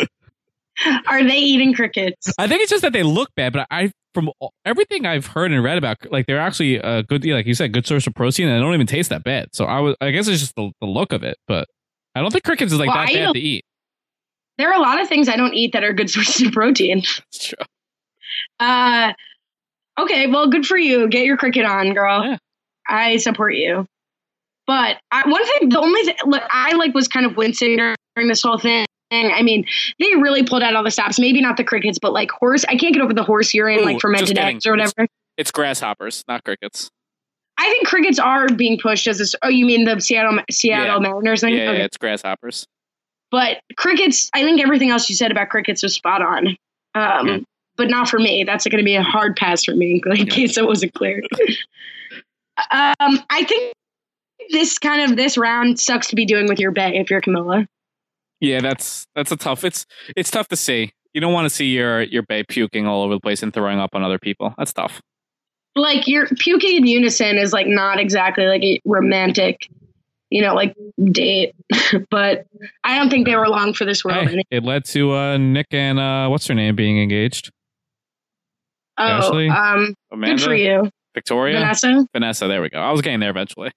are they eating crickets? I think it's just that they look bad, but I from all- everything I've heard and read about, like they're actually a good, yeah, like you said, good source of protein, and they don't even taste that bad. So I was, I guess it's just the, the look of it, but I don't think crickets is like Well, that I bad don't- to eat. There are a lot of things I don't eat that are good sources of protein. That's true. Uh, okay, well, good for you. Get your cricket on, girl. Yeah. I support you. But I, one thing, the only thing look, I like was kind of wincing during this whole thing. I mean, they really pulled out all the stops. Maybe not the crickets, but like horse. I can't get over the horse urine, Ooh, like fermented just kidding. eggs or whatever. It's grasshoppers, not crickets. I think crickets are being pushed as a. Oh, you mean the Seattle Seattle Yeah. Mariners thing? Yeah, Okay. yeah, it's grasshoppers. But crickets, I think everything else you said about crickets was spot on. Um, Yeah. But not for me. That's going to be a hard pass for me, in case that wasn't clear. um, I think this kind of this round sucks to be doing with your bay if you're Camilla. Yeah, that's that's a tough. It's it's tough to see. You don't want to see your your bae puking all over the place and throwing up on other people. That's tough. Like your puking in unison is like not exactly like a romantic, you know, like date. But I don't think they were long for this world. Hey, it led to uh, Nick and uh, what's her name being engaged. oh, Ashley? um, Amanda, good for you, Victoria, Vanessa. Vanessa. There we go. I was getting there eventually.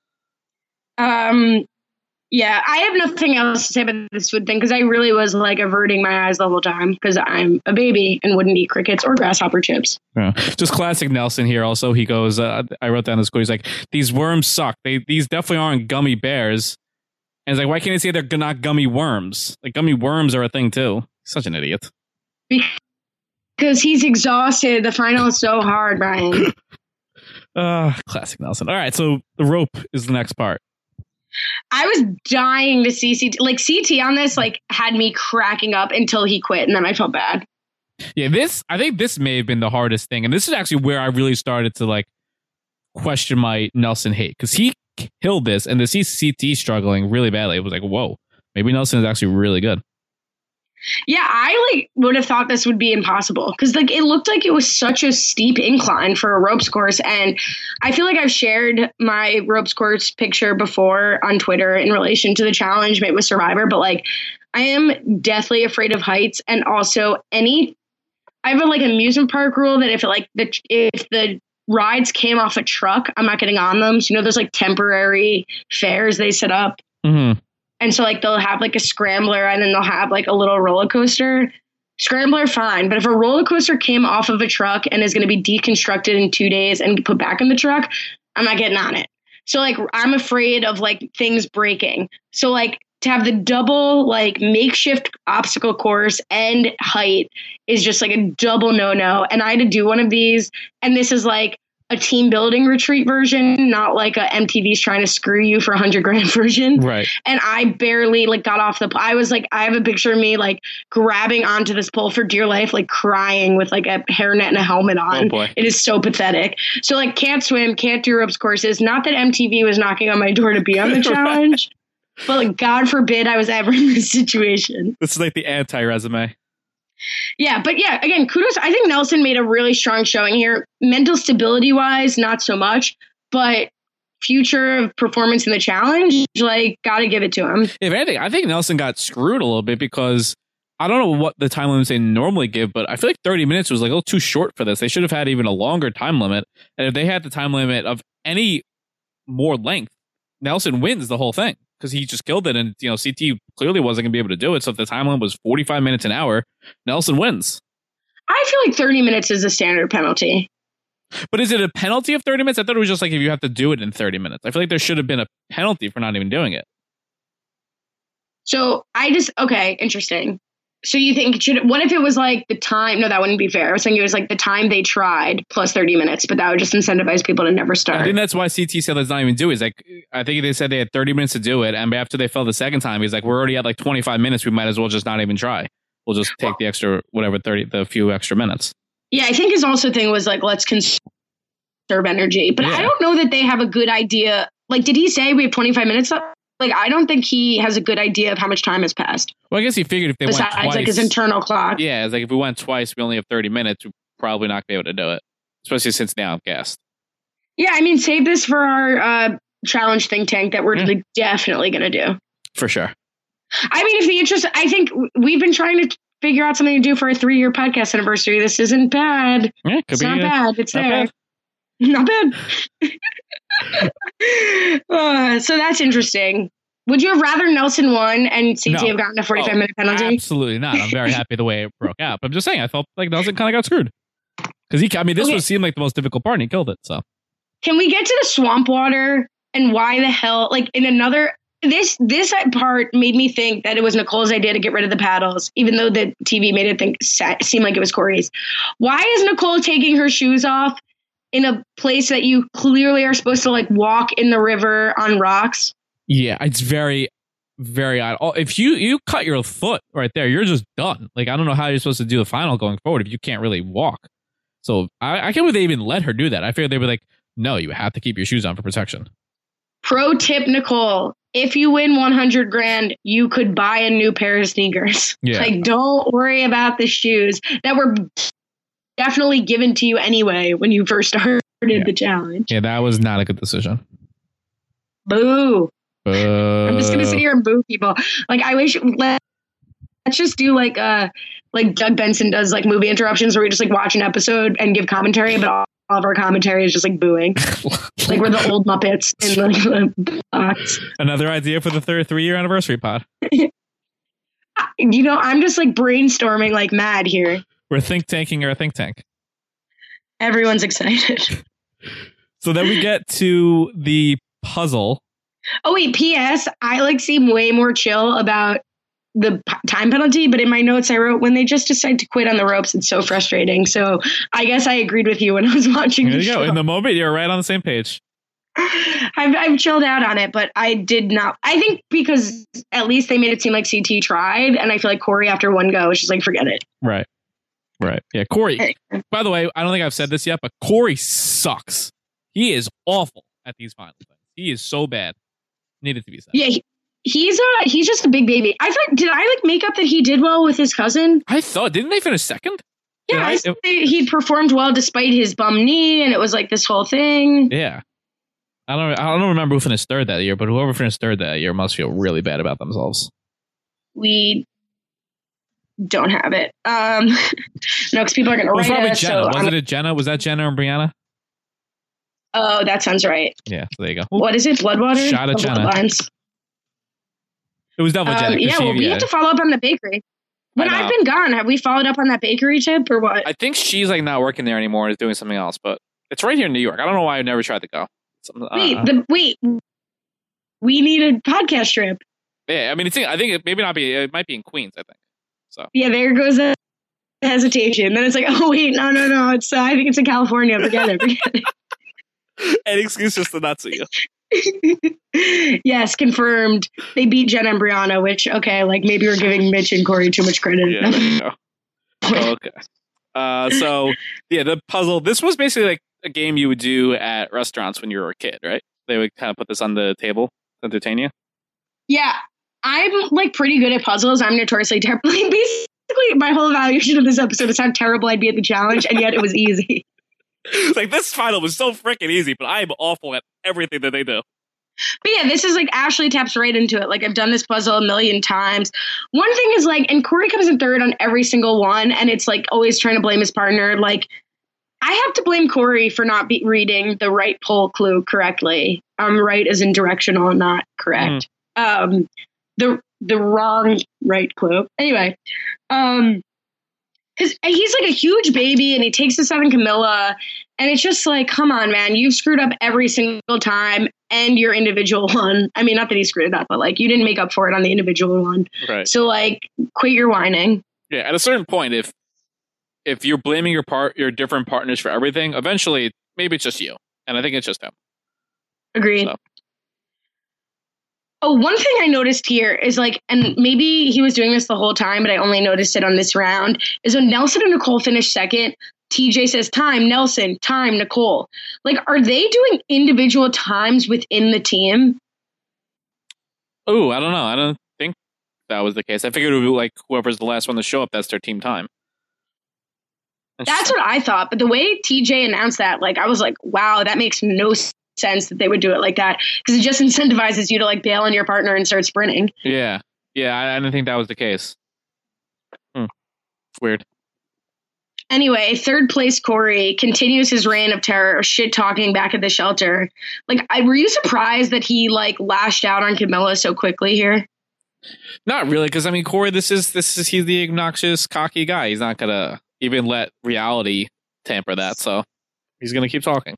Um, yeah, I have nothing else to say about this food thing because I really was like averting my eyes the whole time because I'm a baby and wouldn't eat crickets or grasshopper chips. Yeah. Just classic Nelson here. Also, he goes. Uh, I wrote down this quote. He's like, "These worms suck. They these definitely aren't gummy bears." And he's like, "Why can't he say they're g- not gummy worms? Like gummy worms are a thing too." He's such an idiot. Because he's exhausted. The final is so hard, Brian. Uh, classic Nelson. All right, so the rope is the next part. I was dying to see C T. Like C T on this, like had me cracking up until he quit, and then I felt bad. Yeah, this I think this may have been the hardest thing, and this is actually where I really started to like question my Nelson hate because he killed this, and to see C T struggling really badly, it was like, whoa, maybe Nelson is actually really good. Yeah, I like would have thought this would be impossible because like it looked like it was such a steep incline for a ropes course, and I feel like I've shared my ropes course picture before on Twitter in relation to the challenge made with Survivor, but like I am deathly afraid of heights, and also any I have a like amusement park rule that if it, like the if the rides came off a truck, I'm not getting on them. So, you know, those like temporary fairs they set up. Mm-hmm. And so like they'll have like a scrambler and then they'll have like a little roller coaster. Scrambler, fine. But if a roller coaster came off of a truck and is going to be deconstructed in two days and put back in the truck, I'm not getting on it. So like I'm afraid of like things breaking. So like to have the double like makeshift obstacle course and height is just like a double no-no. And I had to do one of these. And this is like a team building retreat version, not like a M T V's trying to screw you for a hundred grand version. Right. And I barely like got off the, I was like, I have a picture of me like grabbing onto this pole for dear life, like crying with like a hairnet and a helmet on. Oh boy. It is so pathetic. So like can't swim, can't do ropes courses. Not that M T V was knocking on my door to be on the challenge, but like, God forbid I was ever in this situation. This is like the anti-resume. Yeah, but yeah, again, kudos. I think Nelson made a really strong showing here. Mental stability wise, not so much, but future performance in the challenge, like, got to give it to him. If anything, I think Nelson got screwed a little bit because I don't know what the time limits they normally give, but I feel like thirty minutes was like a little too short for this. They should have had even a longer time limit. And if they had the time limit of any more length, Nelson wins the whole thing. Because he just killed it, and you know C T clearly wasn't going to be able to do it. So if the time limit was forty-five minutes an hour, Nelson wins. I feel like thirty minutes is a standard penalty. But is it a penalty of thirty minutes? I thought it was just like if you have to do it in thirty minutes. I feel like there should have been a penalty for not even doing it. So I just okay, interesting. So you think, should, what if it was like the time? No, that wouldn't be fair. I was thinking it was like the time they tried plus thirty minutes, but that would just incentivize people to never start. I think that's why C T said let's not even do it. He's like, I think they said they had thirty minutes to do it. And after they fell the second time, he's like, we're already at like twenty-five minutes. We might as well just not even try. We'll just take the extra, whatever, thirty, the few extra minutes. Yeah, I think his also thing was like, let's conserve energy. But yeah. I don't know that they have a good idea. Like, did he say we have twenty-five minutes left? Like, I don't think he has a good idea of how much time has passed. Well, I guess he figured if they Besides, went twice, like his internal clock. Yeah, it's like if we went twice, we only have thirty minutes. We're probably not going to be able to do it, especially since now I'm gassed. Yeah, I mean, save this for our uh, challenge think tank that we're mm. definitely going to do. For sure. I mean, if the interest, I think we've been trying to figure out something to do for a three-year podcast anniversary. This isn't bad. Yeah, it's be, not uh, bad. It's not there. Bad. Not bad. uh, so that's interesting. Would you have rather Nelson won and C T no. have gotten a forty-five minute oh, penalty? Absolutely not. I'm very happy the way it broke out. But I'm just saying, I felt like Nelson kind of got screwed. Because he, I mean, this okay. was seemed like the most difficult part and he killed it. So can we get to the swamp water and why the hell, like in another, this, this part made me think that it was Nicole's idea to get rid of the paddles, even though the T V made it think seem like it was Corey's. Why is Nicole taking her shoes off in a place that you clearly are supposed to like walk in the river on rocks? Yeah, it's very, very odd. If you, you cut your foot right there, you're just done. Like, I don't know how you're supposed to do the final going forward if you can't really walk. So I, I can't believe they even let her do that. I figured they were like, no, you have to keep your shoes on for protection. Pro tip, Nicole, if you win one hundred grand, you could buy a new pair of sneakers. Yeah. Like, don't worry about the shoes that were definitely given to you anyway when you first started yeah. the challenge. Yeah, that was not a good decision. Boo. Uh, I'm just gonna sit here and boo people. Like, I wish let, let's just do like uh like Doug Benson does, like movie interruptions where we just like watch an episode and give commentary, but all, all of our commentary is just like booing. Like we're the old Muppets in like the box. Another idea for the third three year anniversary pod. You know, I'm just like brainstorming like mad here. We're think tanking our think tank. Everyone's excited. So then we get to the puzzle. Oh, wait, P S I like seem way more chill about the p- time penalty, but in my notes I wrote when they just decide to quit on the ropes, it's so frustrating. So I guess I agreed with you when I was watching there the you show. go. In the moment, you're right on the same page. I've, I've chilled out on it, but I did not. I think because at least they made it seem like C T tried, and I feel like Corey after one go was just like, forget it. Right. Right. Yeah, Corey. By the way, I don't think I've said this yet, but Corey sucks. He is awful at these final things. He is so bad. Needed to be said. Yeah, he, he's uh he's just a big baby. I thought, did I like make up that he did well with his cousin? I thought, didn't they finish second? Yeah, I, I thought he performed well despite his bum knee, and it was like this whole thing. Yeah, I don't I don't remember who finished third that year, but whoever finished third that year must feel really bad about themselves. We don't have it. Um, no, because people are going to well, write probably us. Jenna. So was I'm, it a Jenna? Was that Jenna and Brianna? Oh, that sounds right. Yeah, so there you go. What is it? Bloodwater? Shot of Oh, Jenna. Bloodlines. It was definitely Um, Jenna. 'cause yeah, she- well, we have to follow up on the bakery. When I know. I've been gone, have we followed up on that bakery tip or what? I think she's like not working there anymore and is doing something else, but it's right here in New York. I don't know why I never tried to go. Some- uh, wait, the wait. We need a podcast trip. yeah, I mean, it's, I think it maybe not be. It might be in Queens. I think. So Yeah, there goes the hesitation. Then it's like, oh wait, no, no, no. It's uh, I think it's in California. Forget it. Forget it. any excuse just to not see you. Yes, confirmed. They beat Jen and Brianna, which okay, like maybe we're giving Mitch and Corey too much credit. Yeah, there you go. Okay. Uh, so yeah, the puzzle. This was basically like a game you would do at restaurants when you were a kid, right? They would kind of put this on the table to entertain you. Yeah, I'm like pretty good at puzzles. I'm notoriously terrible. Like, basically, my whole evaluation of this episode is how terrible I'd be at the challenge, and yet it was easy. Like this final was so freaking easy, but I am awful at everything that they do. But yeah, this is like Ashley taps right into it. Like I've done this puzzle a million times. One thing is like, and Corey comes in third on every single one, and it's like always trying to blame his partner. Like I have to blame Corey for not be reading the right poll clue correctly. Um, right as in directional, not correct. Mm. Um, the the wrong right clue. Anyway, um, because he's like a huge baby, and he takes this out on Camilla, and it's just like, come on, man, you've screwed up every single time, and your individual one. I mean, not that he screwed it up, but like you didn't make up for it on the individual one. Right. So like, quit your whining. Yeah. At a certain point, if if you're blaming your part, your different partners for everything, eventually maybe it's just you, and I think it's just him. Agreed. So. Oh, one thing I noticed here is like, and maybe he was doing this the whole time, but I only noticed it on this round, is when Nelson and Nicole finished second, T J says, time, Nelson, time, Nicole. Like, are they doing individual times within the team? Oh, I don't know. I don't think that was the case. I figured it would be like whoever's the last one to show up, that's their team time. That's what I thought. But the way T J announced that, like, I was like, wow, that makes no sense that they would do it like that, because it just incentivizes you to like bail on your partner and start sprinting. Yeah. Yeah, I, I didn't think that was the case. Hmm. Weird. Anyway, third place Corey continues his reign of terror, shit talking back at the shelter. Like, I were you surprised that he like lashed out on Camilla so quickly here? Not really, because I mean, Corey, this is this is he's the obnoxious, cocky guy. He's not gonna even let reality tamper that, so he's gonna keep talking.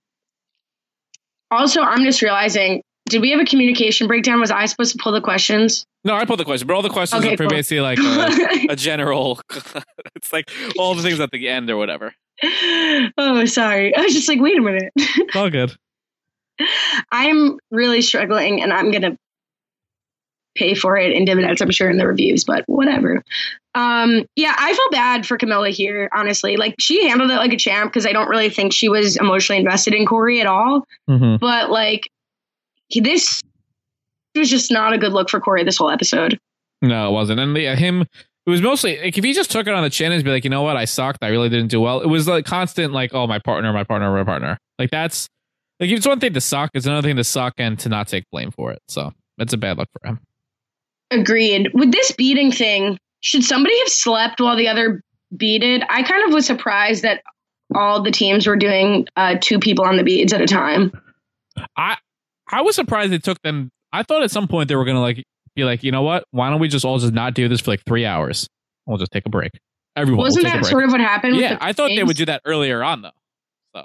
Also, I'm just realizing, did we have a communication breakdown? Was I supposed to pull the questions? No, I pulled the question, but all the questions Okay, are cool. basically like a, a general. It's like all the things at the end or whatever. Oh, sorry. I was just like, wait a minute. All good. I'm really struggling, and I'm going to pay for it in dividends, I'm sure, in the reviews, but whatever. Um, yeah, I felt bad for Camilla here, honestly. Like, she handled it like a champ, because I don't really think she was emotionally invested in Corey at all. Mm-hmm. But, like, this was just not a good look for Corey this whole episode. No, it wasn't. And yeah, him, it was mostly, like, if he just took it on the chin and be like, you know what, I sucked, I really didn't do well. It was like constant, like, oh, my partner, my partner, my partner. Like, that's, like, it's one thing to suck, it's another thing to suck and to not take blame for it. So, it's a bad look for him. Agreed. With this beating thing, should somebody have slept while the other beaded? I kind of was surprised that all the teams were doing uh, two people on the beads at a time. I I was surprised it took them. I thought at some point they were going to like be like, you know what? Why don't we just all just not do this for like three hours? We'll just take a break. Everyone Wasn't will take that a break. sort of what happened? Yeah, with the I thought games? they would do that earlier on, though. So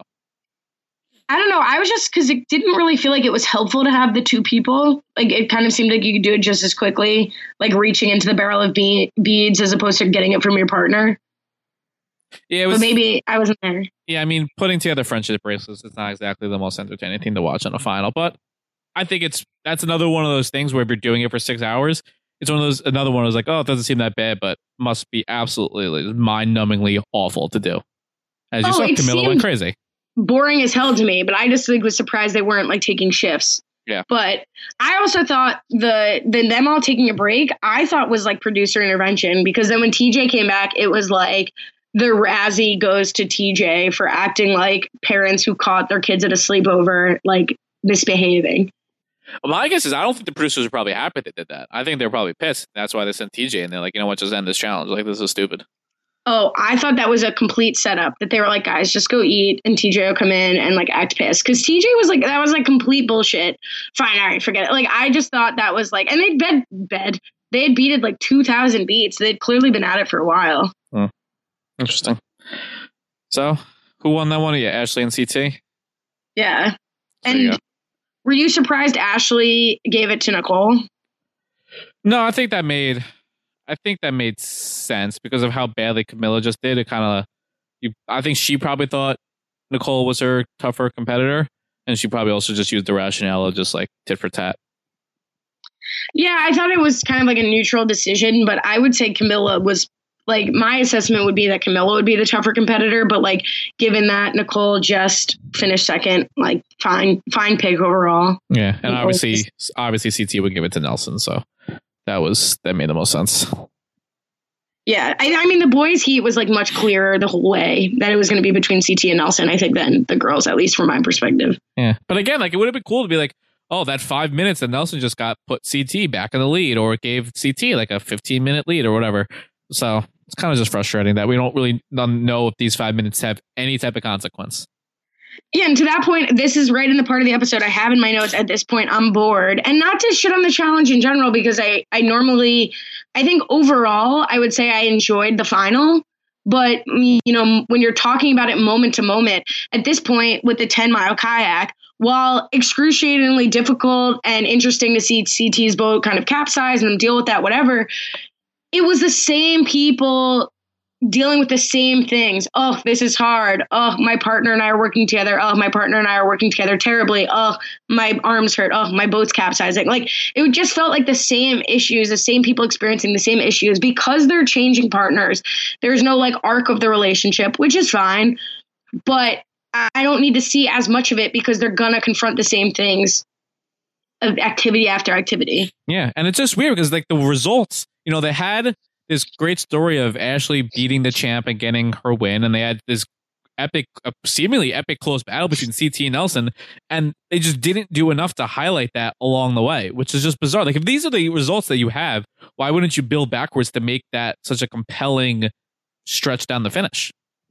I don't know. I was just, because it didn't really feel like it was helpful to have the two people. Like, it kind of seemed like you could do it just as quickly, like reaching into the barrel of be- beads as opposed to getting it from your partner. yeah, it was. But maybe I wasn't there. Yeah, I mean, putting together friendship bracelets is not exactly the most entertaining thing to watch on a final, but I think it's that's another one of those things where if you're doing it for six hours, it's one of those another one was like, oh, it doesn't seem that bad, but must be absolutely like, mind-numbingly awful to do. As you Oh, saw, it Camilla seemed- went crazy. Boring as hell to me, but I just like was surprised they weren't like taking shifts. Yeah. But I also thought the the them all taking a break, I thought was like producer intervention, because then when T J came back, it was like the Razzie goes to T J for acting like parents who caught their kids at a sleepover, like misbehaving. Well, my guess is I don't think the producers are probably happy they did that. I think they're probably pissed. That's why they sent T J, and they're like, you know what, just end this challenge. Like, this is stupid. Oh, I thought that was a complete setup, that they were like, guys, just go eat and T J will come in and like act pissed. Because T J was like, that was like complete bullshit. Fine, all right, forget it. Like, I just thought that was like, and they'd bed, bed. They had beated like two thousand beats. They'd clearly been at it for a while. Hmm. Interesting. So, who won that one? Yeah, Ashley and C T? Yeah. So, and yeah. Were you surprised Ashley gave it to Nicole? No, I think that made... I think that made sense because of how badly Camilla just did. It kind of, you. I think she probably thought Nicole was her tougher competitor, and she probably also just used the rationale of just like tit for tat. Yeah, I thought it was kind of like a neutral decision, but I would say Camilla was like, my assessment would be that Camilla would be the tougher competitor, but like given that Nicole just finished second, like fine, fine pick overall. Yeah, and obviously, obviously C T would give it to Nelson, so. That was that made the most sense. Yeah, I, I mean, the boys' heat was like much clearer the whole way that it was going to be between C T and Nelson, I think, than the girls, at least from my perspective. Yeah, but again, like it would have been cool to be like, oh, that five minutes that Nelson just got put C T back in the lead, or it gave C T like a fifteen minute lead or whatever. So it's kind of just frustrating that we don't really know if these five minutes have any type of consequence. Yeah, and to that point, this is right in the part of the episode I have in my notes at this point. I'm bored. And not to shit on the challenge in general, because I, I normally, I think overall, I would say I enjoyed the final. But, you know, when you're talking about it moment to moment, at this point with the ten mile kayak, while excruciatingly difficult and interesting to see C T's boat kind of capsize and them deal with that, whatever, it was the same people dealing with the same things. Oh, this is hard. Oh, my partner and I are working together. Oh, my partner and I are working together terribly. Oh, my arms hurt. Oh, my boat's capsizing. Like, it just felt like the same issues, the same people experiencing the same issues because they're changing partners. There's no like arc of the relationship, which is fine, but I don't need to see as much of it because they're gonna confront the same things of activity after activity. Yeah, and it's just weird because like the results, you know, they had this great story of Ashley beating the champ and getting her win, and they had this epic, uh, seemingly epic close battle between C T and Nelson, and they just didn't do enough to highlight that along the way, which is just bizarre. Like, if these are the results that you have, why wouldn't you build backwards to make that such a compelling stretch down the finish?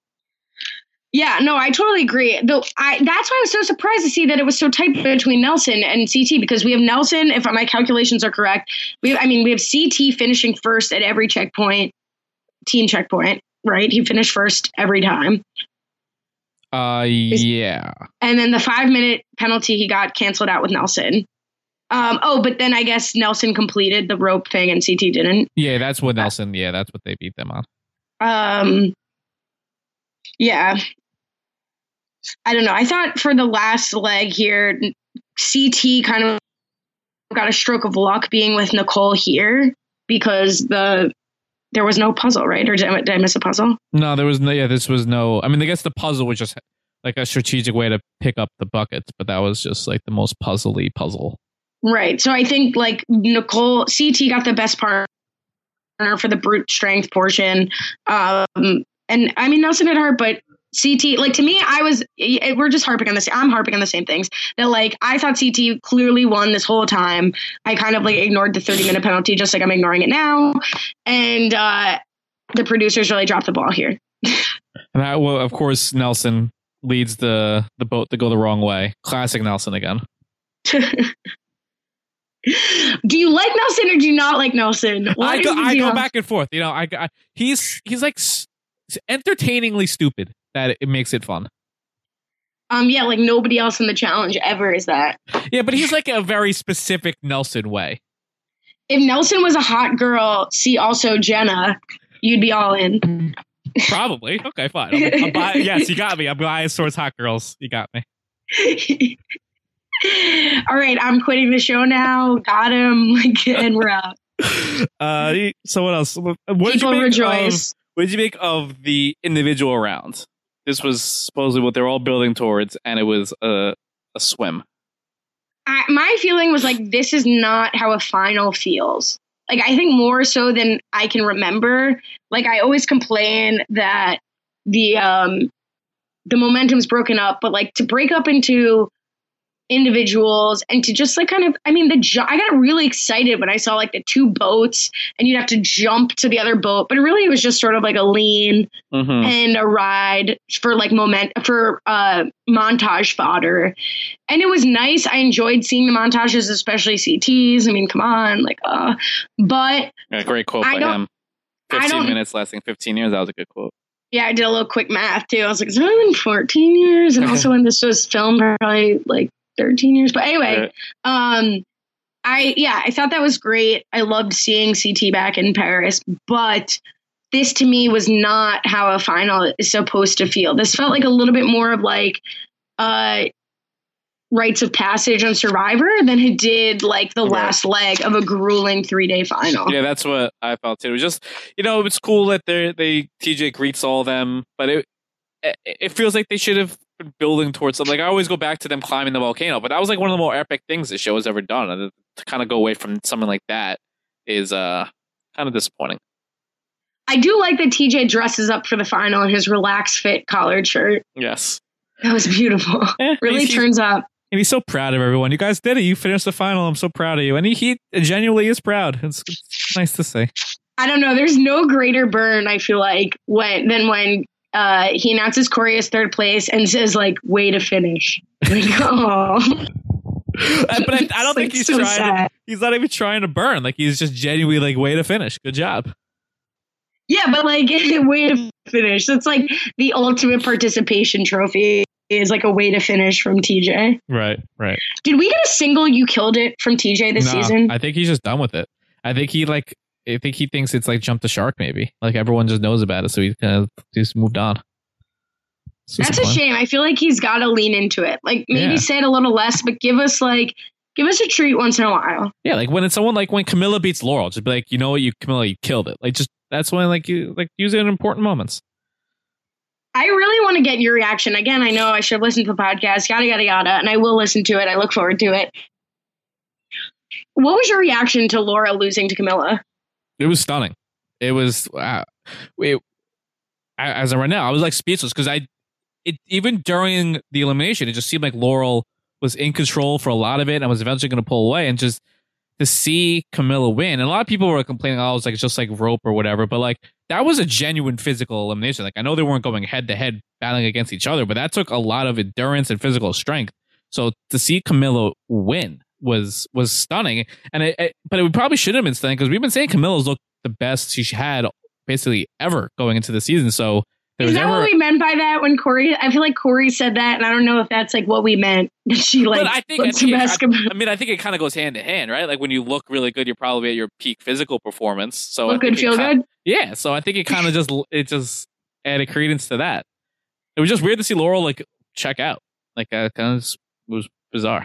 Yeah, no, I totally agree. Though I that's why I was so surprised to see that it was so tight between Nelson and C T, because we have Nelson, if my calculations are correct, we have, I mean, we have C T finishing first at every checkpoint, team checkpoint, right? He finished first every time. Uh, yeah. And then the five minute penalty, he got canceled out with Nelson. Um, oh, but then I guess Nelson completed the rope thing and C T didn't. Yeah, that's what Nelson, yeah, that's what they beat them on. Um, yeah. I don't know. I thought for the last leg here, C T kind of got a stroke of luck being with Nicole here because the there was no puzzle, right? Or did I, did I miss a puzzle? No, there was no. Yeah, this was no. I mean, I guess the puzzle was just like a strategic way to pick up the buckets, but that was just like the most puzzly puzzle. Right. So I think like Nicole, C T got the best partner for the brute strength portion. Um, and I mean, Nelson hit hard, but C T, like, to me, I was, we're just harping on this. I'm harping on the same things that, like, I thought C T clearly won this whole time. I kind of like ignored the thirty minute penalty, just like I'm ignoring it now. And uh, the producers really dropped the ball here. And I, well, of course, Nelson leads the, the boat to go the wrong way. Classic Nelson again. Do you like Nelson or do you not like Nelson? What I go, is I deal? go back and forth. You know, I, I he's he's like s- entertainingly stupid that it makes it fun. Um, yeah, like nobody else in the challenge ever is that. Yeah, but he's like a very specific Nelson way. If Nelson was a hot girl, see also Jenna, you'd be all in. Probably. Okay, fine. I'm, I'm buy- yes, you got me. I'm biased towards hot girls. You got me. All right, I'm quitting the show now. Got him, and we're out. Uh, so what else? What did People you make rejoice. Of, what did you make of the individual rounds? This was supposedly what they're all building towards, and it was a a swim. I, my feeling was like, this is not how a final feels. Like, I think more so than I can remember. Like, I always complain that the um the momentum's broken up, but like to break up into individuals and to just like kind of, I mean, the ju- I got really excited when I saw like the two boats and you'd have to jump to the other boat, but really it was just sort of like a lean Mm-hmm. and a ride for like moment for uh montage fodder. And it was nice. I enjoyed seeing the montages, especially C T's. I mean, come on, like uh but A great quote I by don't- him. I fifteen don't- minutes lasting fifteen years. That was a good quote. yeah, I did a little quick math too. I was like, it's only been fourteen years. And also when this was filmed, probably like thirteen years. But anyway, um, I, yeah, I thought that was great. I loved seeing C T back in Paris, but this to me was not how a final is supposed to feel. This felt like a little bit more of like, uh, rites of passage on Survivor than it did like the Right. last leg of a grueling three day final. Yeah, that's what I felt too. It was just, you know, it's cool that they they T J greets all of them, but it it, it feels like they should have been building towards something. Like I always go back to them climbing the volcano, but that was like one of the more epic things the show has ever done. And to kind of go away from something like that is uh kind of disappointing. I do like that T J dresses up for the final in his relaxed fit collared shirt. Yes. That was beautiful. Eh, really he's- turns up. And he's so proud of everyone. You guys did it. You finished the final. I'm so proud of you. And he, he genuinely is proud. It's, it's nice to say. I don't know. There's no greater burn, I feel like, when than when uh, he announces Corey as third place and says, like, way to finish. Like, oh. But I, I don't think It's he's so trying. sad. To, he's not even trying to burn. Like he's just genuinely like, way to finish. Good job. Yeah, but like, way to finish. That's like the ultimate participation trophy is like a way to finish from T J. Right. Right. Did we get a single "you killed it" from T J this No, season? I think he's just done with it. I think he like. I think he thinks it's like jump the shark. Maybe like everyone just knows about it, so he kind of just moved on. It's That's a disappointing. shame. I feel like he's got to lean into it. Like maybe Yeah. say it a little less, but give us like give us a treat once in a while. Yeah, like when it's someone like when Camilla beats Laurel, just be like, you know what, you Camilla, you killed it. Like just that's when like you like use it in important moments. I really want to get your reaction. Again, I know I should have listened to the podcast, yada, yada, yada, and I will listen to it. I look forward to it. What was your reaction to Laura losing to Camilla? It was stunning. It was uh, it, as of right now, I was like speechless because I, it even during the elimination, it just seemed like Laurel was in control for a lot of it and was eventually going to pull away. And just to see Camilla win, and a lot of people were complaining, oh, it's like it's just like rope or whatever, but like that was a genuine physical elimination. Like I know they weren't going head to head battling against each other, but that took a lot of endurance and physical strength. So to see Camilla win was was stunning, and it, it, but it probably shouldn't have been stunning because we've been saying Camilla's looked the best she had basically ever going into the season. So there Is was that ever, what we meant by that when Corey? I feel like Corey said that, and I don't know if that's like what we meant. She like, But I think, I, looks think the it, best. I, I mean, I think it kind of goes hand in hand, right? Like when you look really good, you're probably at your peak physical performance. So I Look think good, it feel kind- good. yeah. So I think it kind of just it just added credence to that. It was just weird to see Laurel like check out. Like uh, kind of was bizarre.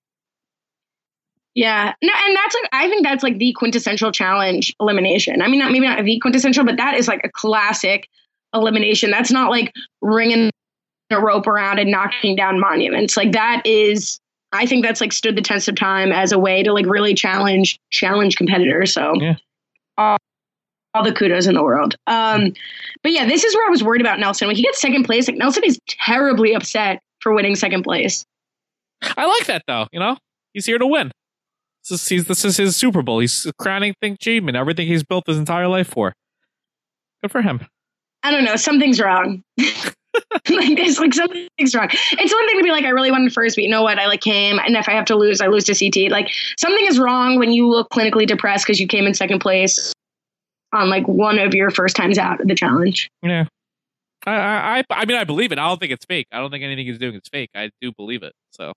Yeah, no, and that's like I think that's like the quintessential challenge elimination. I mean, not maybe not the quintessential, but that is like a classic elimination. That's not like ringing a rope around and knocking down monuments. Like that is, I think that's like stood the test of time as a way to like really challenge challenge competitors. So, Yeah. all, all the kudos in the world. Um, but yeah, this is where I was worried about Nelson when he gets second place. Like Nelson is terribly upset for winning second place. I like that though. You know, he's here to win. This is, he's, this is his Super Bowl. He's crowning achievement, everything he's built his entire life for. Good for him. I don't know. Something's wrong. Like there's like something's wrong. It's one thing to be like, I really wanted first, but you know what? I like came, and if I have to lose, I lose to C T. Like something is wrong when you look clinically depressed because you came in second place on like one of your first times out of the challenge. Yeah. I, I, I I mean, I believe it. I don't think it's fake. I don't think anything he's doing is fake. I do believe it. So.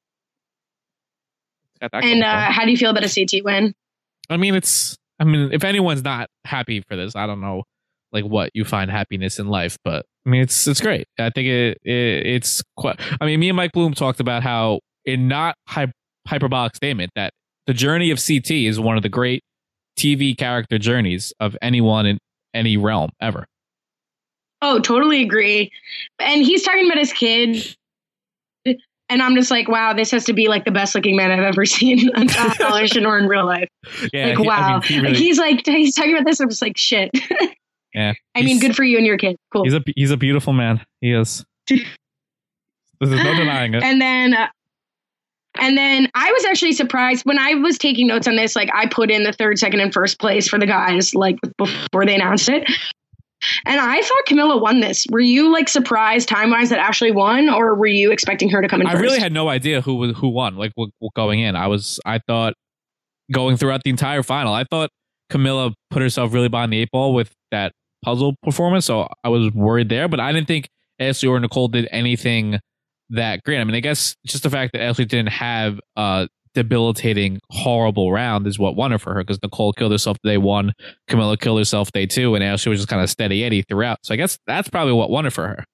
Got that And going for uh, him. how do you feel about a C T win? I mean, it's. I mean, if anyone's not happy for this, I don't know, like what you find happiness in life. But I mean, it's it's great. I think it, it it's quite. I mean, me and Mike Bloom talked about how, in not hy- hyperbolic statement, that the journey of C T is one of the great T V character journeys of anyone in any realm ever. Oh, totally agree. And he's talking about his kid. And I'm just like, wow, this has to be like the best looking man I've ever seen on television or in real life. Yeah, Like, he- wow. I mean, he really- Like he's like, he's talking about this. I'm just like, shit. yeah, I mean, he's- good for you and your kid. Cool. He's a he's a beautiful man. He is. There's no denying it. And then, uh, And then I was actually surprised when I was taking notes on this. Like I put in the third, second, and first place for the guys, like before they announced it. And I thought Camilla won this. Were you like surprised time wise that Ashley won, or were you expecting her to come in I first? really had no idea who was- who won. Like w- w- going in, I was I thought going throughout the entire final, I thought Camilla put herself really behind the eight ball with that puzzle performance. So I was worried there, but I didn't think Ashley or Nicole did anything that great. I mean, I guess just the fact that Ashley didn't have a debilitating, horrible round is what won her for her, because Nicole killed herself day one, Camilla killed herself day two, and Ashley was just kind of steady Eddie throughout. So I guess that's probably what won it for her.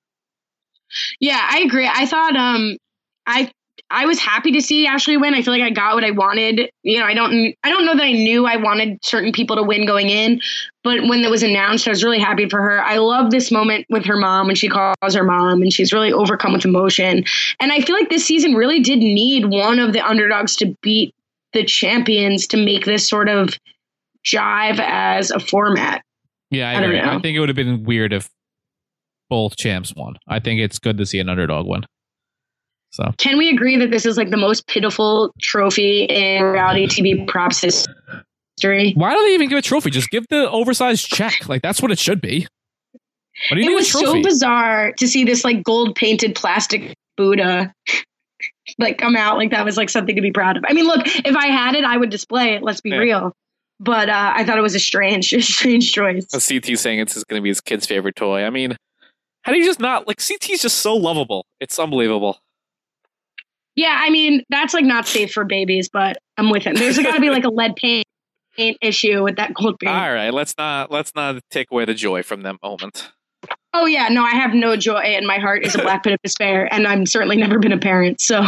Yeah, I agree. I thought um I I was happy to see Ashley win. I feel like I got what I wanted. You know, I don't I don't know that I knew I wanted certain people to win going in, but when it was announced, I was really happy for her. I love this moment with her mom when she calls her mom and she's really overcome with emotion. And I feel like this season really did need one of the underdogs to beat the champions to make this sort of jive as a format. Yeah, I, I don't agree. know. I think it would have been weird if both champs won. I think it's good to see an underdog win. So Can we agree that this is like the most pitiful trophy in reality T V props history? why do they even give a trophy? Just give the oversized check. Like that's what it should be. What do you It need was a so trophy? bizarre to see this like gold painted plastic Buddha like come out. Like that was like something to be proud of. I mean, look, if I had it, I would display it. Let's be Yeah. real. But uh, I thought it was a strange, a strange choice. C T saying it's going to be his kid's favorite toy. I mean, how do you just not like C T is just so lovable. It's unbelievable. Yeah, I mean, that's like not safe for babies, but I'm with him. There's got to be like a lead paint, paint issue with that gold paint. All right, let's not let's not take away the joy from that moment. Oh yeah, no, I have no joy, and my heart is a black pit of despair, and I'm certainly never been a parent. So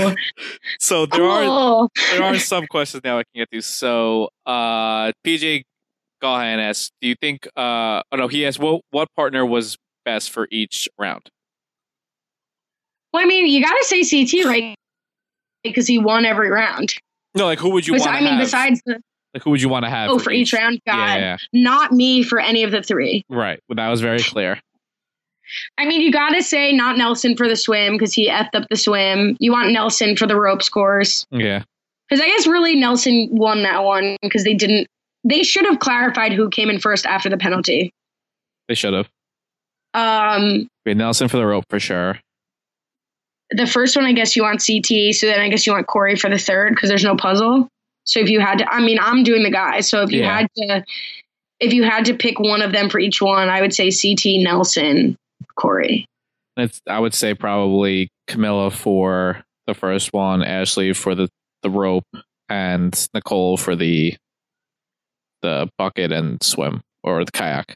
So there are cool. there are some questions now I can get to. So uh, P J Gahan asks, do you think? Uh, oh no, he asked, what what partner was best for each round? Well, I mean, you got to say C T, right? Because he won every round. No, like who would you Bes- want to I mean, have? besides the Like who would you want to have? oh, for each round, God, Yeah, yeah, not me for any of the three. right. Well, that was very clear. I mean, you got to say not Nelson for the swim because he effed up the swim. You want Nelson for the ropes course. Yeah. Because I guess really Nelson won that one because they didn't. They should have clarified who came in first after the penalty. They should have. Um, We had Nelson for the rope for sure. the first one, I guess you want C T. So then I guess you want Corey for the third because there's no puzzle. So if you had to, I mean, I'm doing the guys. So if you Yeah. had to, if you had to pick one of them for each one, I would say C T, Nelson, Corey. It's, I would say probably Camilla for the first one, Ashley for the, the rope, and Nicole for the the bucket and swim or the kayak.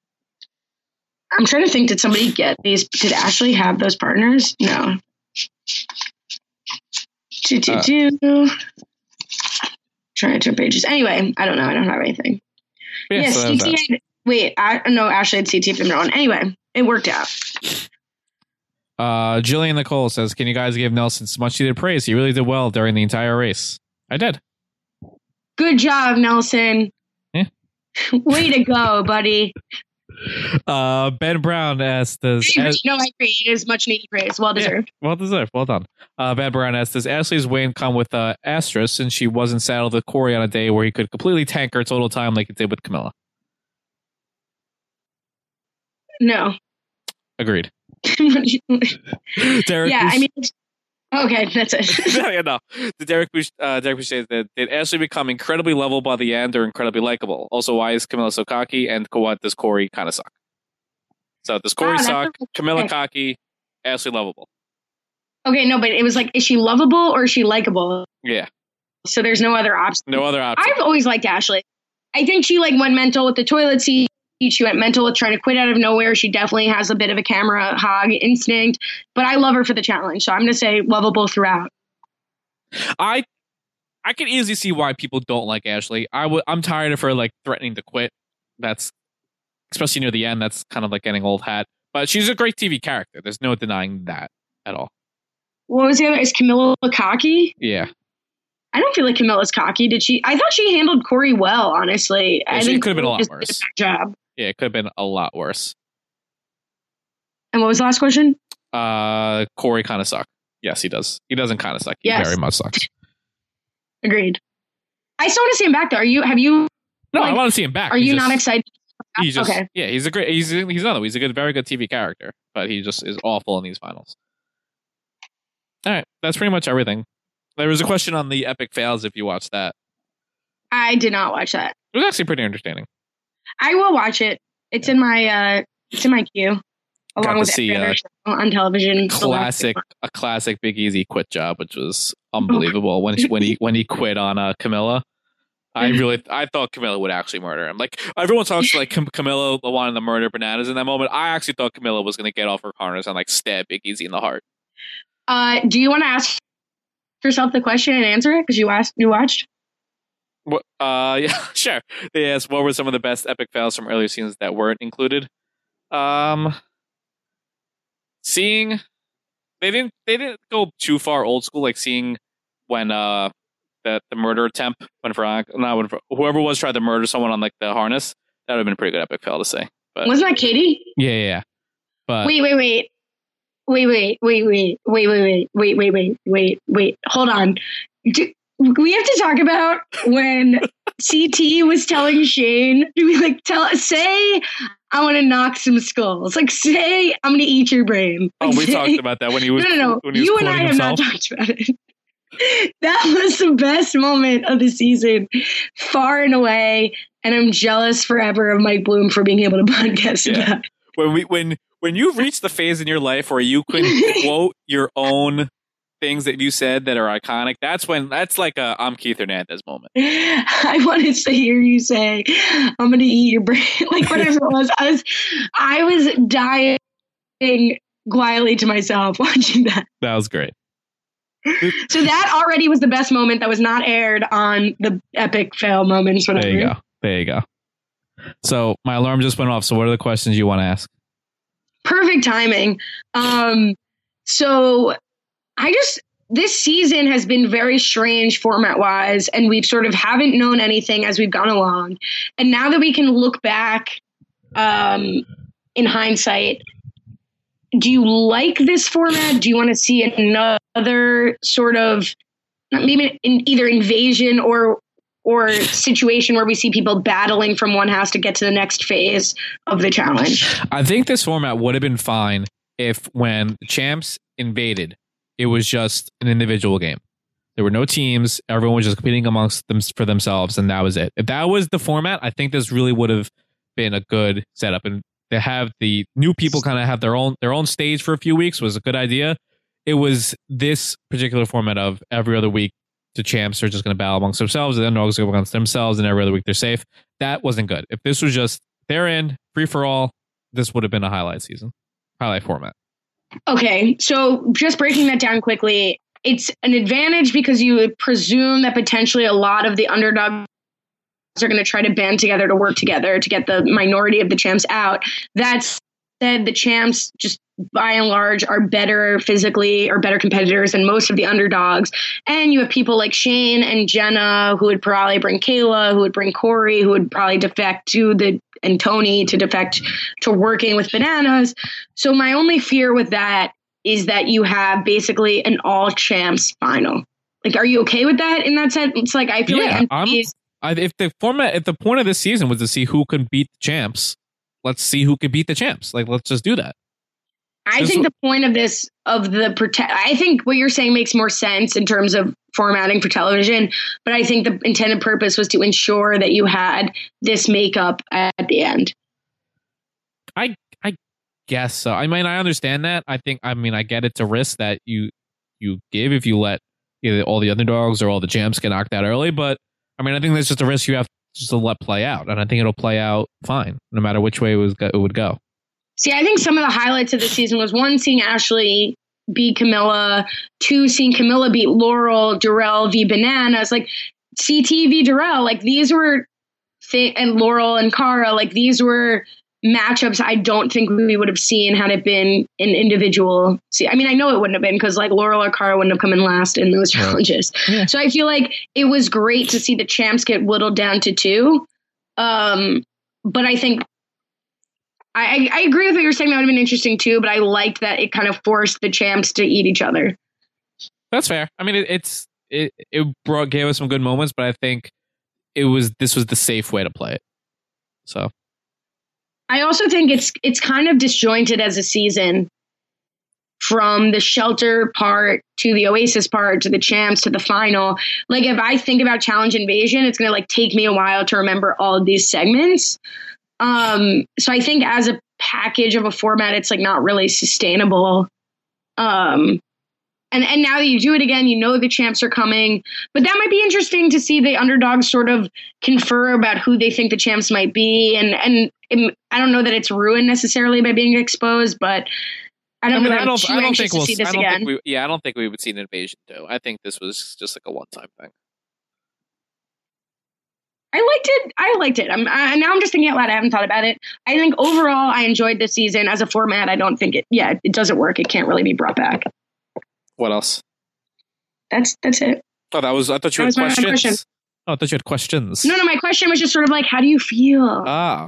I'm trying to think, did somebody get these? Did Ashley have those partners? No. Do, do, Uh, do. Trying to turn pages. Anyway, I don't know. I don't have anything. Yeah, yes, so that was C T that. had, wait, I no, Ashley had C T from their own. Anyway, it worked out. Uh, Jillian Nicole says, can you guys give Nelson some much needed praise? He really did well during the entire race. I did. Good job, Nelson. Yeah. Way to go, buddy. Uh, Ben Brown asked, does As- no, I agree. It is much needed praise. Well deserved. well deserved, well done. Uh, Ben Brown asked, does Ashley's win come with uh, asterisk since she wasn't saddled with Corey on a day where he could completely tank her total time like it did with Camilla? No. Agreed. yeah, Derek, I mean, okay, that's it. yeah, no. The Derek Bush, uh, Derek Bush says that did Ashley become incredibly level by the end or incredibly likable? Also, why is Camilla so cocky? And what does Corey kind of suck? So does Corey Wow, that's suck? a- Camilla okay. cocky? Ashley lovable? Okay, no, but it was like, is she lovable or is she likable? Yeah, So there's no other option. no other option. I've always liked Ashley. I think she like went mental with the toilet seat. She went mental with trying to quit out of nowhere. She definitely has a bit of a camera hog instinct, but I love her for the challenge. So I'm going to say lovable throughout. I I can easily see why people don't like Ashley. I w- I'm tired of her like threatening to quit. That's especially near the end. That's kind of like getting old hat. But she's a great T V character. There's no denying that at all. What was the other? Is Camilla cocky? Yeah, I don't feel like Camilla's cocky. Did she? I thought she handled Corey well, honestly. Yeah, I she think could have been a lot Corey just did worse. bad job. yeah, it could have been a lot worse. And what was the last question? Uh, Corey kind of sucked. Yes, he does. He doesn't kind of suck. He Yes. very much sucks. Agreed. I still want to see him back though. Are you? Have you? No, like, I want to see him back. Are He's you just, not excited? He's just, Okay. yeah, he's a great. He's he's another. He's a good, very good T V character, but he just is awful in these finals. All right, that's pretty much everything. There was a question on the epic fails. If you watched that, I did not watch that. it was actually pretty entertaining. I will watch it. It's in my uh, it's in my queue, Got along to with see, every uh, other show on television. the last Classic, six a classic Big Easy quit job, which was unbelievable when he, when he when he quit on uh, Camilla. I really, I thought Camilla would actually murder him. Like everyone talks like Cam- Camilla wanted to murder Bananas in that moment. I actually thought Camilla was going to get off her harness and like stab Big Easy in the heart. Uh, do you want to ask yourself the question and answer it? Because you asked, you watched. What? Uh, yeah, sure. They asked what were some of the best epic fails from earlier seasons that weren't included. Um, seeing they didn't they didn't go too far old school, like seeing when uh the the murder attempt when Veronica, not when whoever was tried to murder someone on like the harness. That would have been a pretty good epic fail to say. But Wasn't that Katie? yeah, yeah, yeah. But Wait, wait, wait. Wait, wait, wait, wait, wait, wait, wait, wait, wait, wait, wait, wait. Hold on. Do, we have to talk about when C T was telling Shane, do we like tell say I want to knock some skulls? Like say I'm gonna eat your brain. oh, Like, we say, talked about that when he was no, no, no. when he was You and I quoting have himself. not talked about it. That was the best moment of the season, far and away. And I'm jealous forever of Mike Bloom for being able to podcast Yeah. about it. when we when when you've reached the phase in your life where you can quote your own things that you said that are iconic, that's when that's like a I'm Keith Hernandez moment. I wanted to hear you say, "I'm going to eat your brain," like whatever it was. I was, I was dying quietly to myself watching that. That was great. So that already was the best moment that was not aired on the epic fail moments. Whatever. There you go. There you go. So my alarm just went off. So what are the questions you want to ask? Perfect timing. Um, so I just, this season has been very strange format wise, and we've sort of haven't known anything as we've gone along. And now that we can look back um, in hindsight, do you like this format? Do you want to see another sort of maybe in either invasion or or situation where we see people battling from one house to get to the next phase of the challenge? I think this format would have been fine if when the champs invaded, it was just an individual game. There were no teams. Everyone was just competing amongst them for themselves, and that was it. If that was the format, I think this really would have been a good setup. And to have the new people kind of have their own their own stage for a few weeks was a good idea. It was this particular format of every other week the champs are just going to battle amongst themselves, and then dogs go against themselves, and every other week they're safe. That wasn't good. If this was just they're in free for all, this would have been a highlight season, highlight format. Okay, so just breaking that down quickly, it's an advantage because you would presume that potentially a lot of the underdogs are going to try to band together to work together to get the minority of the champs out. That said, the champs just by and large are better physically or better competitors than most of the underdogs. And you have people like Shane and Jenna who would probably bring Kayla, who would bring Corey, who would probably defect to the and Tony to defect to working with Bananas. So my only fear with that is that you have basically an all champs final. Like, are you okay with that in that sense? It's like, I feel Yeah, like I'm- M V Ps I, if the format, if the point of this season was to see who can beat the champs, let's see who can beat the champs. Like, let's just do that. I This think w- the point of this, of the protect, I think what you're saying makes more sense in terms of formatting for television. But I think the intended purpose was to ensure that you had this makeup at the end. I I guess so. I mean, I understand that. I think. I mean, I get it's a risk that you you give if you let either all the underdogs or all the champs get knocked out early. But I mean, I think that's just a risk you have just to let play out, and I think it'll play out fine, no matter which way it, was, it would go. See, I think some of the highlights of the season was one, seeing Ashley beat Camilla, two, seeing Camilla beat Laurel, Darrell v Bananas, like C T v Darrell, like these were, th- and Laurel and Cara, like these were matchups I don't think we would have seen had it been an individual. See, I mean, I know it wouldn't have been because like Laurel or Cara wouldn't have come in last in those challenges. Yeah. So I feel like it was great to see the champs get whittled down to two. Um, but I think I, I agree with what you're saying. That would have been interesting too, but I liked that it kind of forced the champs to eat each other. That's fair. I mean, it, it's it it brought gave us some good moments, but I think it was this was the safe way to play it. So, I also think it's it's kind of disjointed as a season, from the shelter part to the Oasis part to the champs to the final. Like, if I think about Challenge Invasion, it's going to like take me a while to remember all of these segments. Um, so I think as a package of a format, it's like not really sustainable. Um, and, and now that you do it again, you know the champs are coming, but that might be interesting to see the underdogs sort of confer about who they think the champs might be. And, and it, I don't know that it's ruined necessarily by being exposed, but I don't I mean, know. I don't, I don't think we'll see this I don't again. think we, yeah, I don't think we would see an invasion too. I think this was just like a one-time thing. I liked it. I liked it. I'm I, now I'm just thinking out loud. I haven't thought about it. I think overall I enjoyed this season as a format. I don't think it. Yeah, it doesn't work. It can't really be brought back. What else? That's that's it. Oh, that was. I thought you That had was my questions. question. oh, I thought you had questions. No, no. My question was just sort of like, how do you feel? Ah,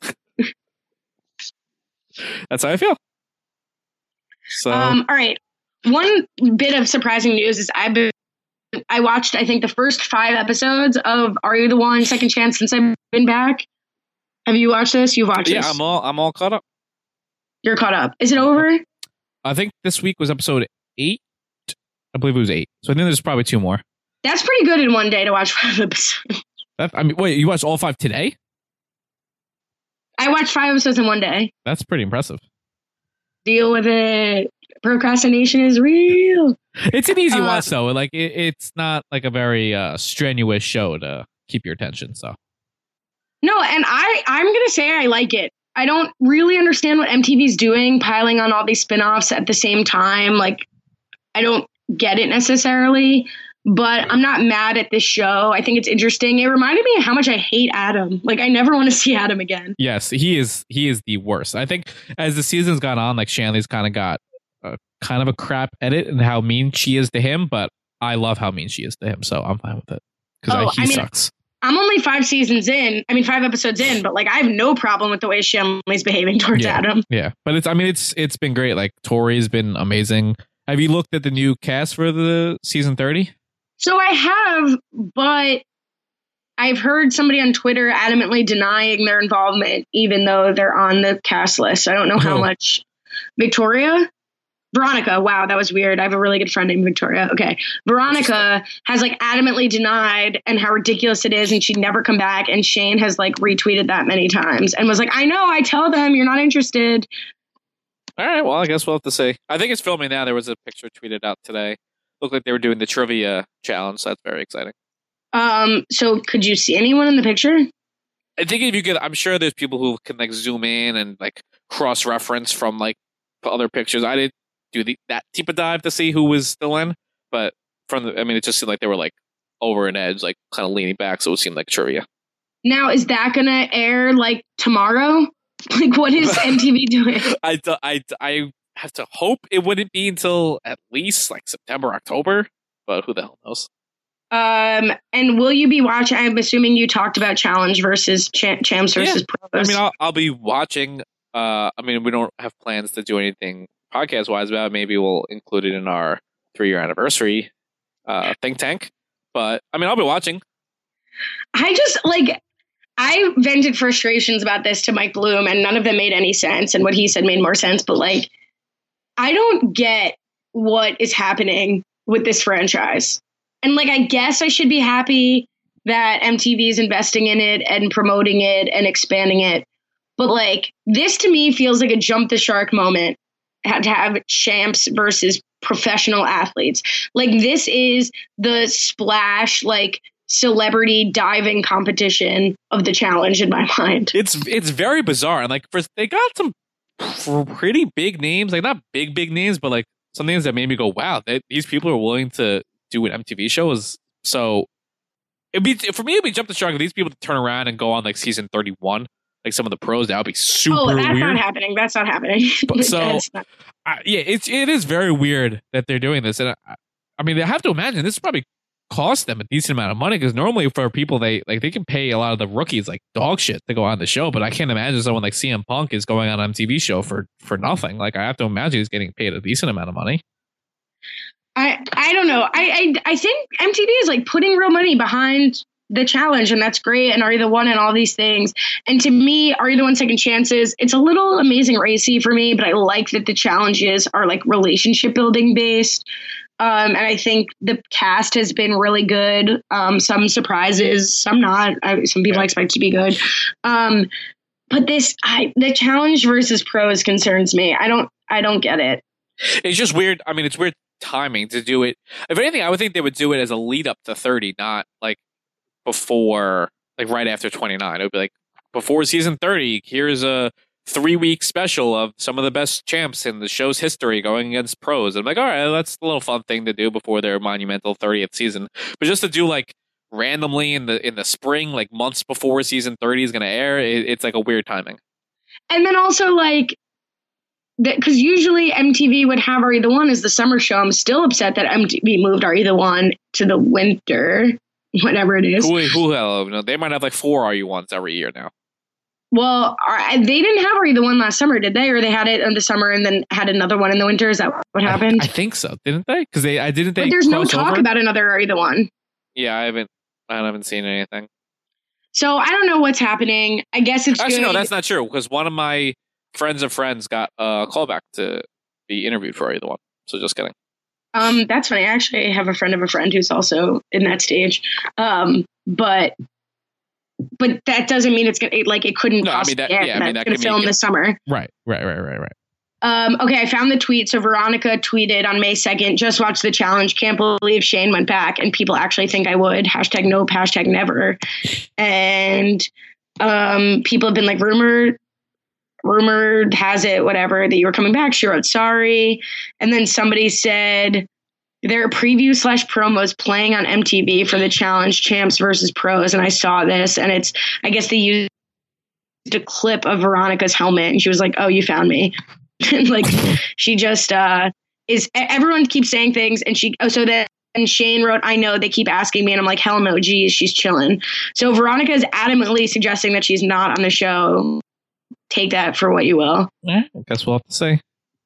that's how I feel. So, Um, all right. One bit of surprising news is I've been, I watched, I think, the first five episodes of Are You the One? Second Chance since I've been back. Have you watched this? You've watched yeah, this. I'm all, I'm all caught up. You're caught up. Is it over? I think this week was episode eight. I believe it was eight. So I think there's probably two more. That's pretty good in one day to watch five episodes. That, I mean, wait, you watched all five today? I watched five episodes in one day. That's pretty impressive. Deal with it. Procrastination is real. It's an easy Uh, watch, though. Like it, it's not like a very uh, strenuous show to keep your attention. So No, and I, I'm going to say I like it. I don't really understand what M T V's doing, piling on all these spin-offs at the same time. Like, I don't get it necessarily, but I'm not mad at this show. I think it's interesting. It reminded me of how much I hate Adam. Like, I never want to see Adam again. yes, he is. He is the worst. I think as the season's gone on, like Shanley's kind of got a, kind of a crap edit and how mean she is to him. But I love how mean she is to him, so I'm fine with it because Oh, he I mean, sucks. I'm only five seasons in. I mean, five episodes in, but like, I have no problem with the way Shanley's behaving towards Yeah. Adam. Yeah, but it's. I mean, it's it's been great. Like Tori's been amazing. Have you looked at the new cast for the season thirty? So I have, but I've heard somebody on Twitter adamantly denying their involvement, even though they're on the cast list. I don't know how Who? much. Victoria? Veronica. Wow, that was weird. I have a really good friend named Victoria. Okay. Veronica has like adamantly denied and how ridiculous it is, and she'd never come back. And Shane has like retweeted that many times and was like, I know, I tell them you're not interested. All right. Well, I guess we'll have to see. I think it's filming now. There was a picture tweeted out today. Looked like they were doing the trivia challenge. So that's very exciting. Um, so could you see anyone in the picture? I think if you could, I'm sure there's people who can like zoom in and like cross reference from like other pictures. I didn't do the, that deep dive to see who was still in, but from the, I mean, it just seemed like they were like over an edge, like kind of leaning back. So it seemed like trivia. Now, is that going to air like tomorrow? Like, what is M T V doing? I, I, I have to hope it wouldn't be until at least like September, October, but who the hell knows? Um, and will you be watching? I'm assuming you talked about Challenge versus Ch- Champs versus Yeah. Pros. I mean, I'll, I'll be watching. Uh, I mean, we don't have plans to do anything podcast wise about it. Maybe we'll include it in our three year anniversary uh, think tank. But I mean, I'll be watching. I just like, I vented frustrations about this to Mike Bloom, and none of them made any sense. And what he said made more sense. But like, I don't get what is happening with this franchise. And like, I guess I should be happy that M T V is investing in it and promoting it and expanding it. But like, this to me feels like a jump the shark moment. Had to have champs versus professional athletes. Like, this is the splash, like celebrity diving competition of the challenge in my mind. It's it's very bizarre, and like first they got some pr- pretty big names, like not big big names, but like some names that made me go, "Wow, they, these people are willing to do an M T V show." Is so it'd be for me. It'd be jump the shark if these people turn around and go on like season thirty one, like some of the pros. That would be super Oh, that's weird. not happening. That's not happening. But so That's not- I, yeah, it's it is very weird that they're doing this, and I, I mean, I have to imagine this probably cost them a decent amount of money because normally for people they like they can pay a lot of the rookies like dog shit to go on the show, but I can't imagine someone like C M Punk is going on an M T V show for for nothing. Like I have to imagine he's getting paid a decent amount of money. I I don't know. I, I I think M T V is like putting real money behind the challenge, and that's great. And Are You the One and all these things. And to me, Are You the One Second Chances? It's a little Amazing Racy for me, but I like that the challenges are like relationship building based. Um, and I think the cast has been really good. Um, some surprises, some not. I, some people I expect to be good. Um, but this, I, the challenge versus pros concerns me. I don't, I don't get it. It's just weird. I mean, it's weird timing to do it. If anything, I would think they would do it as a lead up to thirty, not like before, like right after twenty-nine. It would be like before season thirty. Here's a three week special of some of the best champs in the show's history going against pros. I'm like, all right, that's a little fun thing to do before their monumental thirtieth season. But just to do like randomly in the in the spring, like months before season thirty is going to air, it, it's like a weird timing. And then also like, because usually M T V would have Are You the One as the summer show. I'm still upset that M T V moved Are You the One to the winter, whatever it is. Who, who hell, no, they might have like four Are You Ones every year now. Well, are, they didn't have Are You the One last summer, did they? Or they had it in the summer and then had another one in the winter? Is that what happened? I, I think so, didn't they? Because they, I didn't. They but there's no talk over? about another Are You the One. Yeah, I haven't. I haven't seen anything. So I don't know what's happening. I guess it's actually good. No. That's not true because one of my friends of friends got a callback to be interviewed for Are You the One. So just kidding. Um, that's funny. I actually have a friend of a friend who's also in that stage. Um, but. But that doesn't mean it's gonna like it couldn't. No, I mean that. Yeah, I mean that gonna could film mean, this summer. Right, right, right, right, right. Um, okay, I found the tweet. So Veronica tweeted on May second, just watched the challenge. Can't believe Shane went back, and people actually think I would. Hashtag nope. Hashtag never. And um, people have been like rumored, rumored has it, whatever that you were coming back. She wrote sorry, and then somebody said. There are preview slash promos playing on M T V for the challenge champs versus pros. And I saw this and it's, I guess they used a clip of Veronica's helmet and she was like, oh, you found me. And like, she just uh, is, everyone keeps saying things and she, oh, so then and Shane wrote, I know they keep asking me. And I'm like, hell no, geez, she's chilling. So Veronica is adamantly suggesting that she's not on the show. Take that for what you will. Yeah, I guess we'll have to say.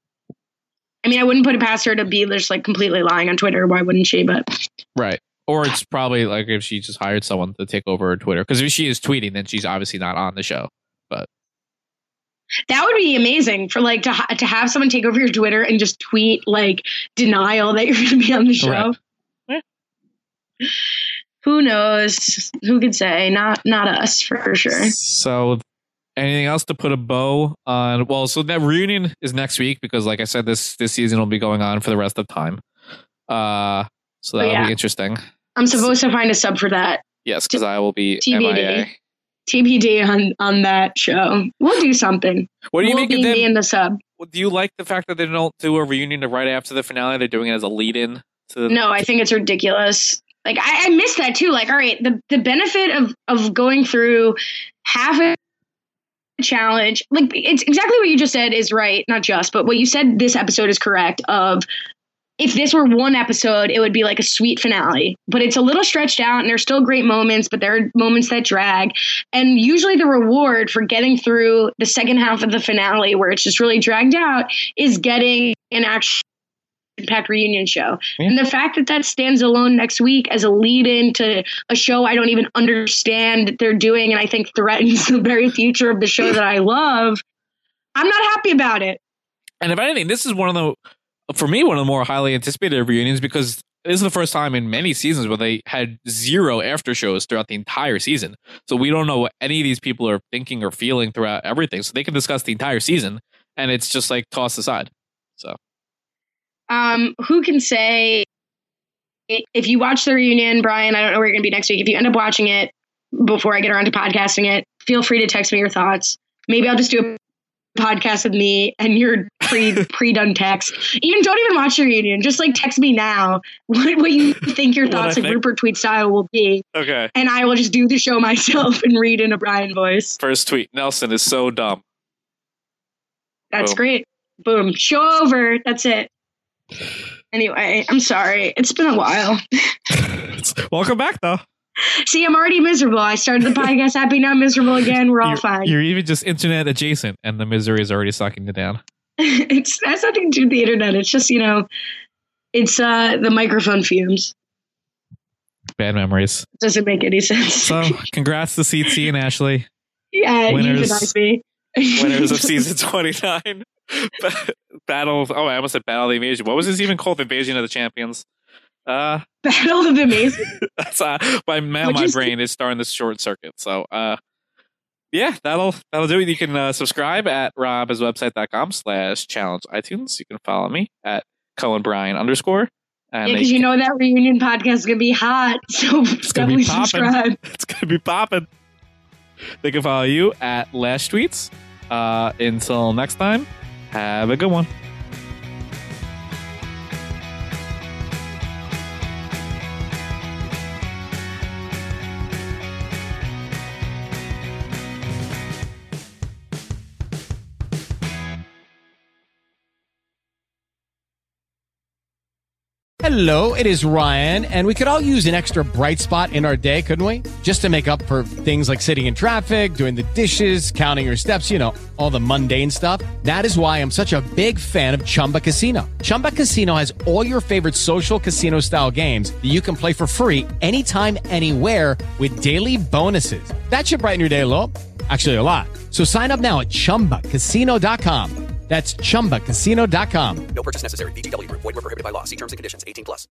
I mean, I wouldn't put it past her to be just like completely lying on Twitter. Why wouldn't she? But right. Or it's probably like if she just hired someone to take over her Twitter. Because if she is tweeting, then she's obviously not on the show. But that would be amazing for like to ha- to have someone take over your Twitter and just tweet like denial that you're going to be on the show. Right. Yeah. Who knows? Who could say? Not not us for sure. So. Anything else to put a bow on? Well, so that reunion is next week because, like I said, this this season will be going on for the rest of time. Uh, so that'll oh, yeah. be interesting. I'm supposed to find a sub for that. Yes, because I will be T B D. M I A. T B D on on that show. We'll do something. What do you we'll make of them? Me in the sub. Do you like the fact that they don't do a reunion right after the finale? They're doing it as a lead-in to the. No, I think it's ridiculous. Like I, I miss that too. Like, all right, the the benefit of of going through half a challenge, like it's exactly what you just said is right. Not just, but what you said this episode is correct. Of if this were one episode, it would be like a sweet finale, but it's a little stretched out and there's still great moments, but there are moments that drag. And usually the reward for getting through the second half of the finale where it's just really dragged out is getting an action packed reunion show. Yeah. And the fact that that stands alone next week as a lead in to a show I don't even understand that they're doing and I think threatens the very future of the show that I love, I'm not happy about it. And if anything, this is one of the, for me, one of the more highly anticipated reunions because this is the first time in many seasons where they had zero after shows throughout the entire season. So we don't know what any of these people are thinking or feeling throughout everything. So they can discuss the entire season and it's just like tossed aside. So. Um, who can say if you watch the reunion, Brian, I don't know where you're going to be next week. If you end up watching it before I get around to podcasting it, feel free to text me your thoughts. Maybe I'll just do a podcast with me and your pre pre done text. Even don't even watch the reunion. Just like text me now what, what you think your thoughts of Rupert tweet style will be. Okay. And I will just do the show myself and read in a Brian voice. First tweet. Nelson is so dumb. That's Boom. Great. Boom. Show over. That's it. Anyway, I'm sorry. It's been a while. Welcome back, though. See, I'm already miserable. I started the podcast happy, now miserable again. We're all you're, fine. You're even just internet adjacent, and the misery is already sucking you down. It's that's nothing to do with the internet. It's just, you know, It's uh, the microphone fumes. Bad memories. Doesn't make any sense. So, congrats to C T and Ashley. Yeah, Winners. euthanize me. Winners of season twenty-nine. Battle of, oh, I almost said Battle of the Invasion. What was this even called? Invasion of the Champions. Uh, Battle of the Amazing. That's uh, my my, my brain is starting this short circuit. So, uh, yeah, that'll that'll do it. You can uh, subscribe at robhaswebsite.com slash challenge iTunes. You can follow me at Cullen Bryan underscore. And yeah, because you know that reunion podcast is gonna be hot. So it's gonna be subscribe. It's gonna be popping. They can follow you at Lash Tweets. Uh, until next time, have a good one. Hello, it is Ryan, and we could all use an extra bright spot in our day, couldn't we? Just to make up for things like sitting in traffic, doing the dishes, counting your steps, you know, all the mundane stuff. That is why I'm such a big fan of Chumba Casino. Chumba Casino has all your favorite social casino-style games that you can play for free anytime, anywhere with daily bonuses. That should brighten your day a little. Actually, a lot. So sign up now at chumba casino dot com. That's chumba casino dot com. No purchase necessary. V G W Group. Void where prohibited by law. See terms and conditions. eighteen plus.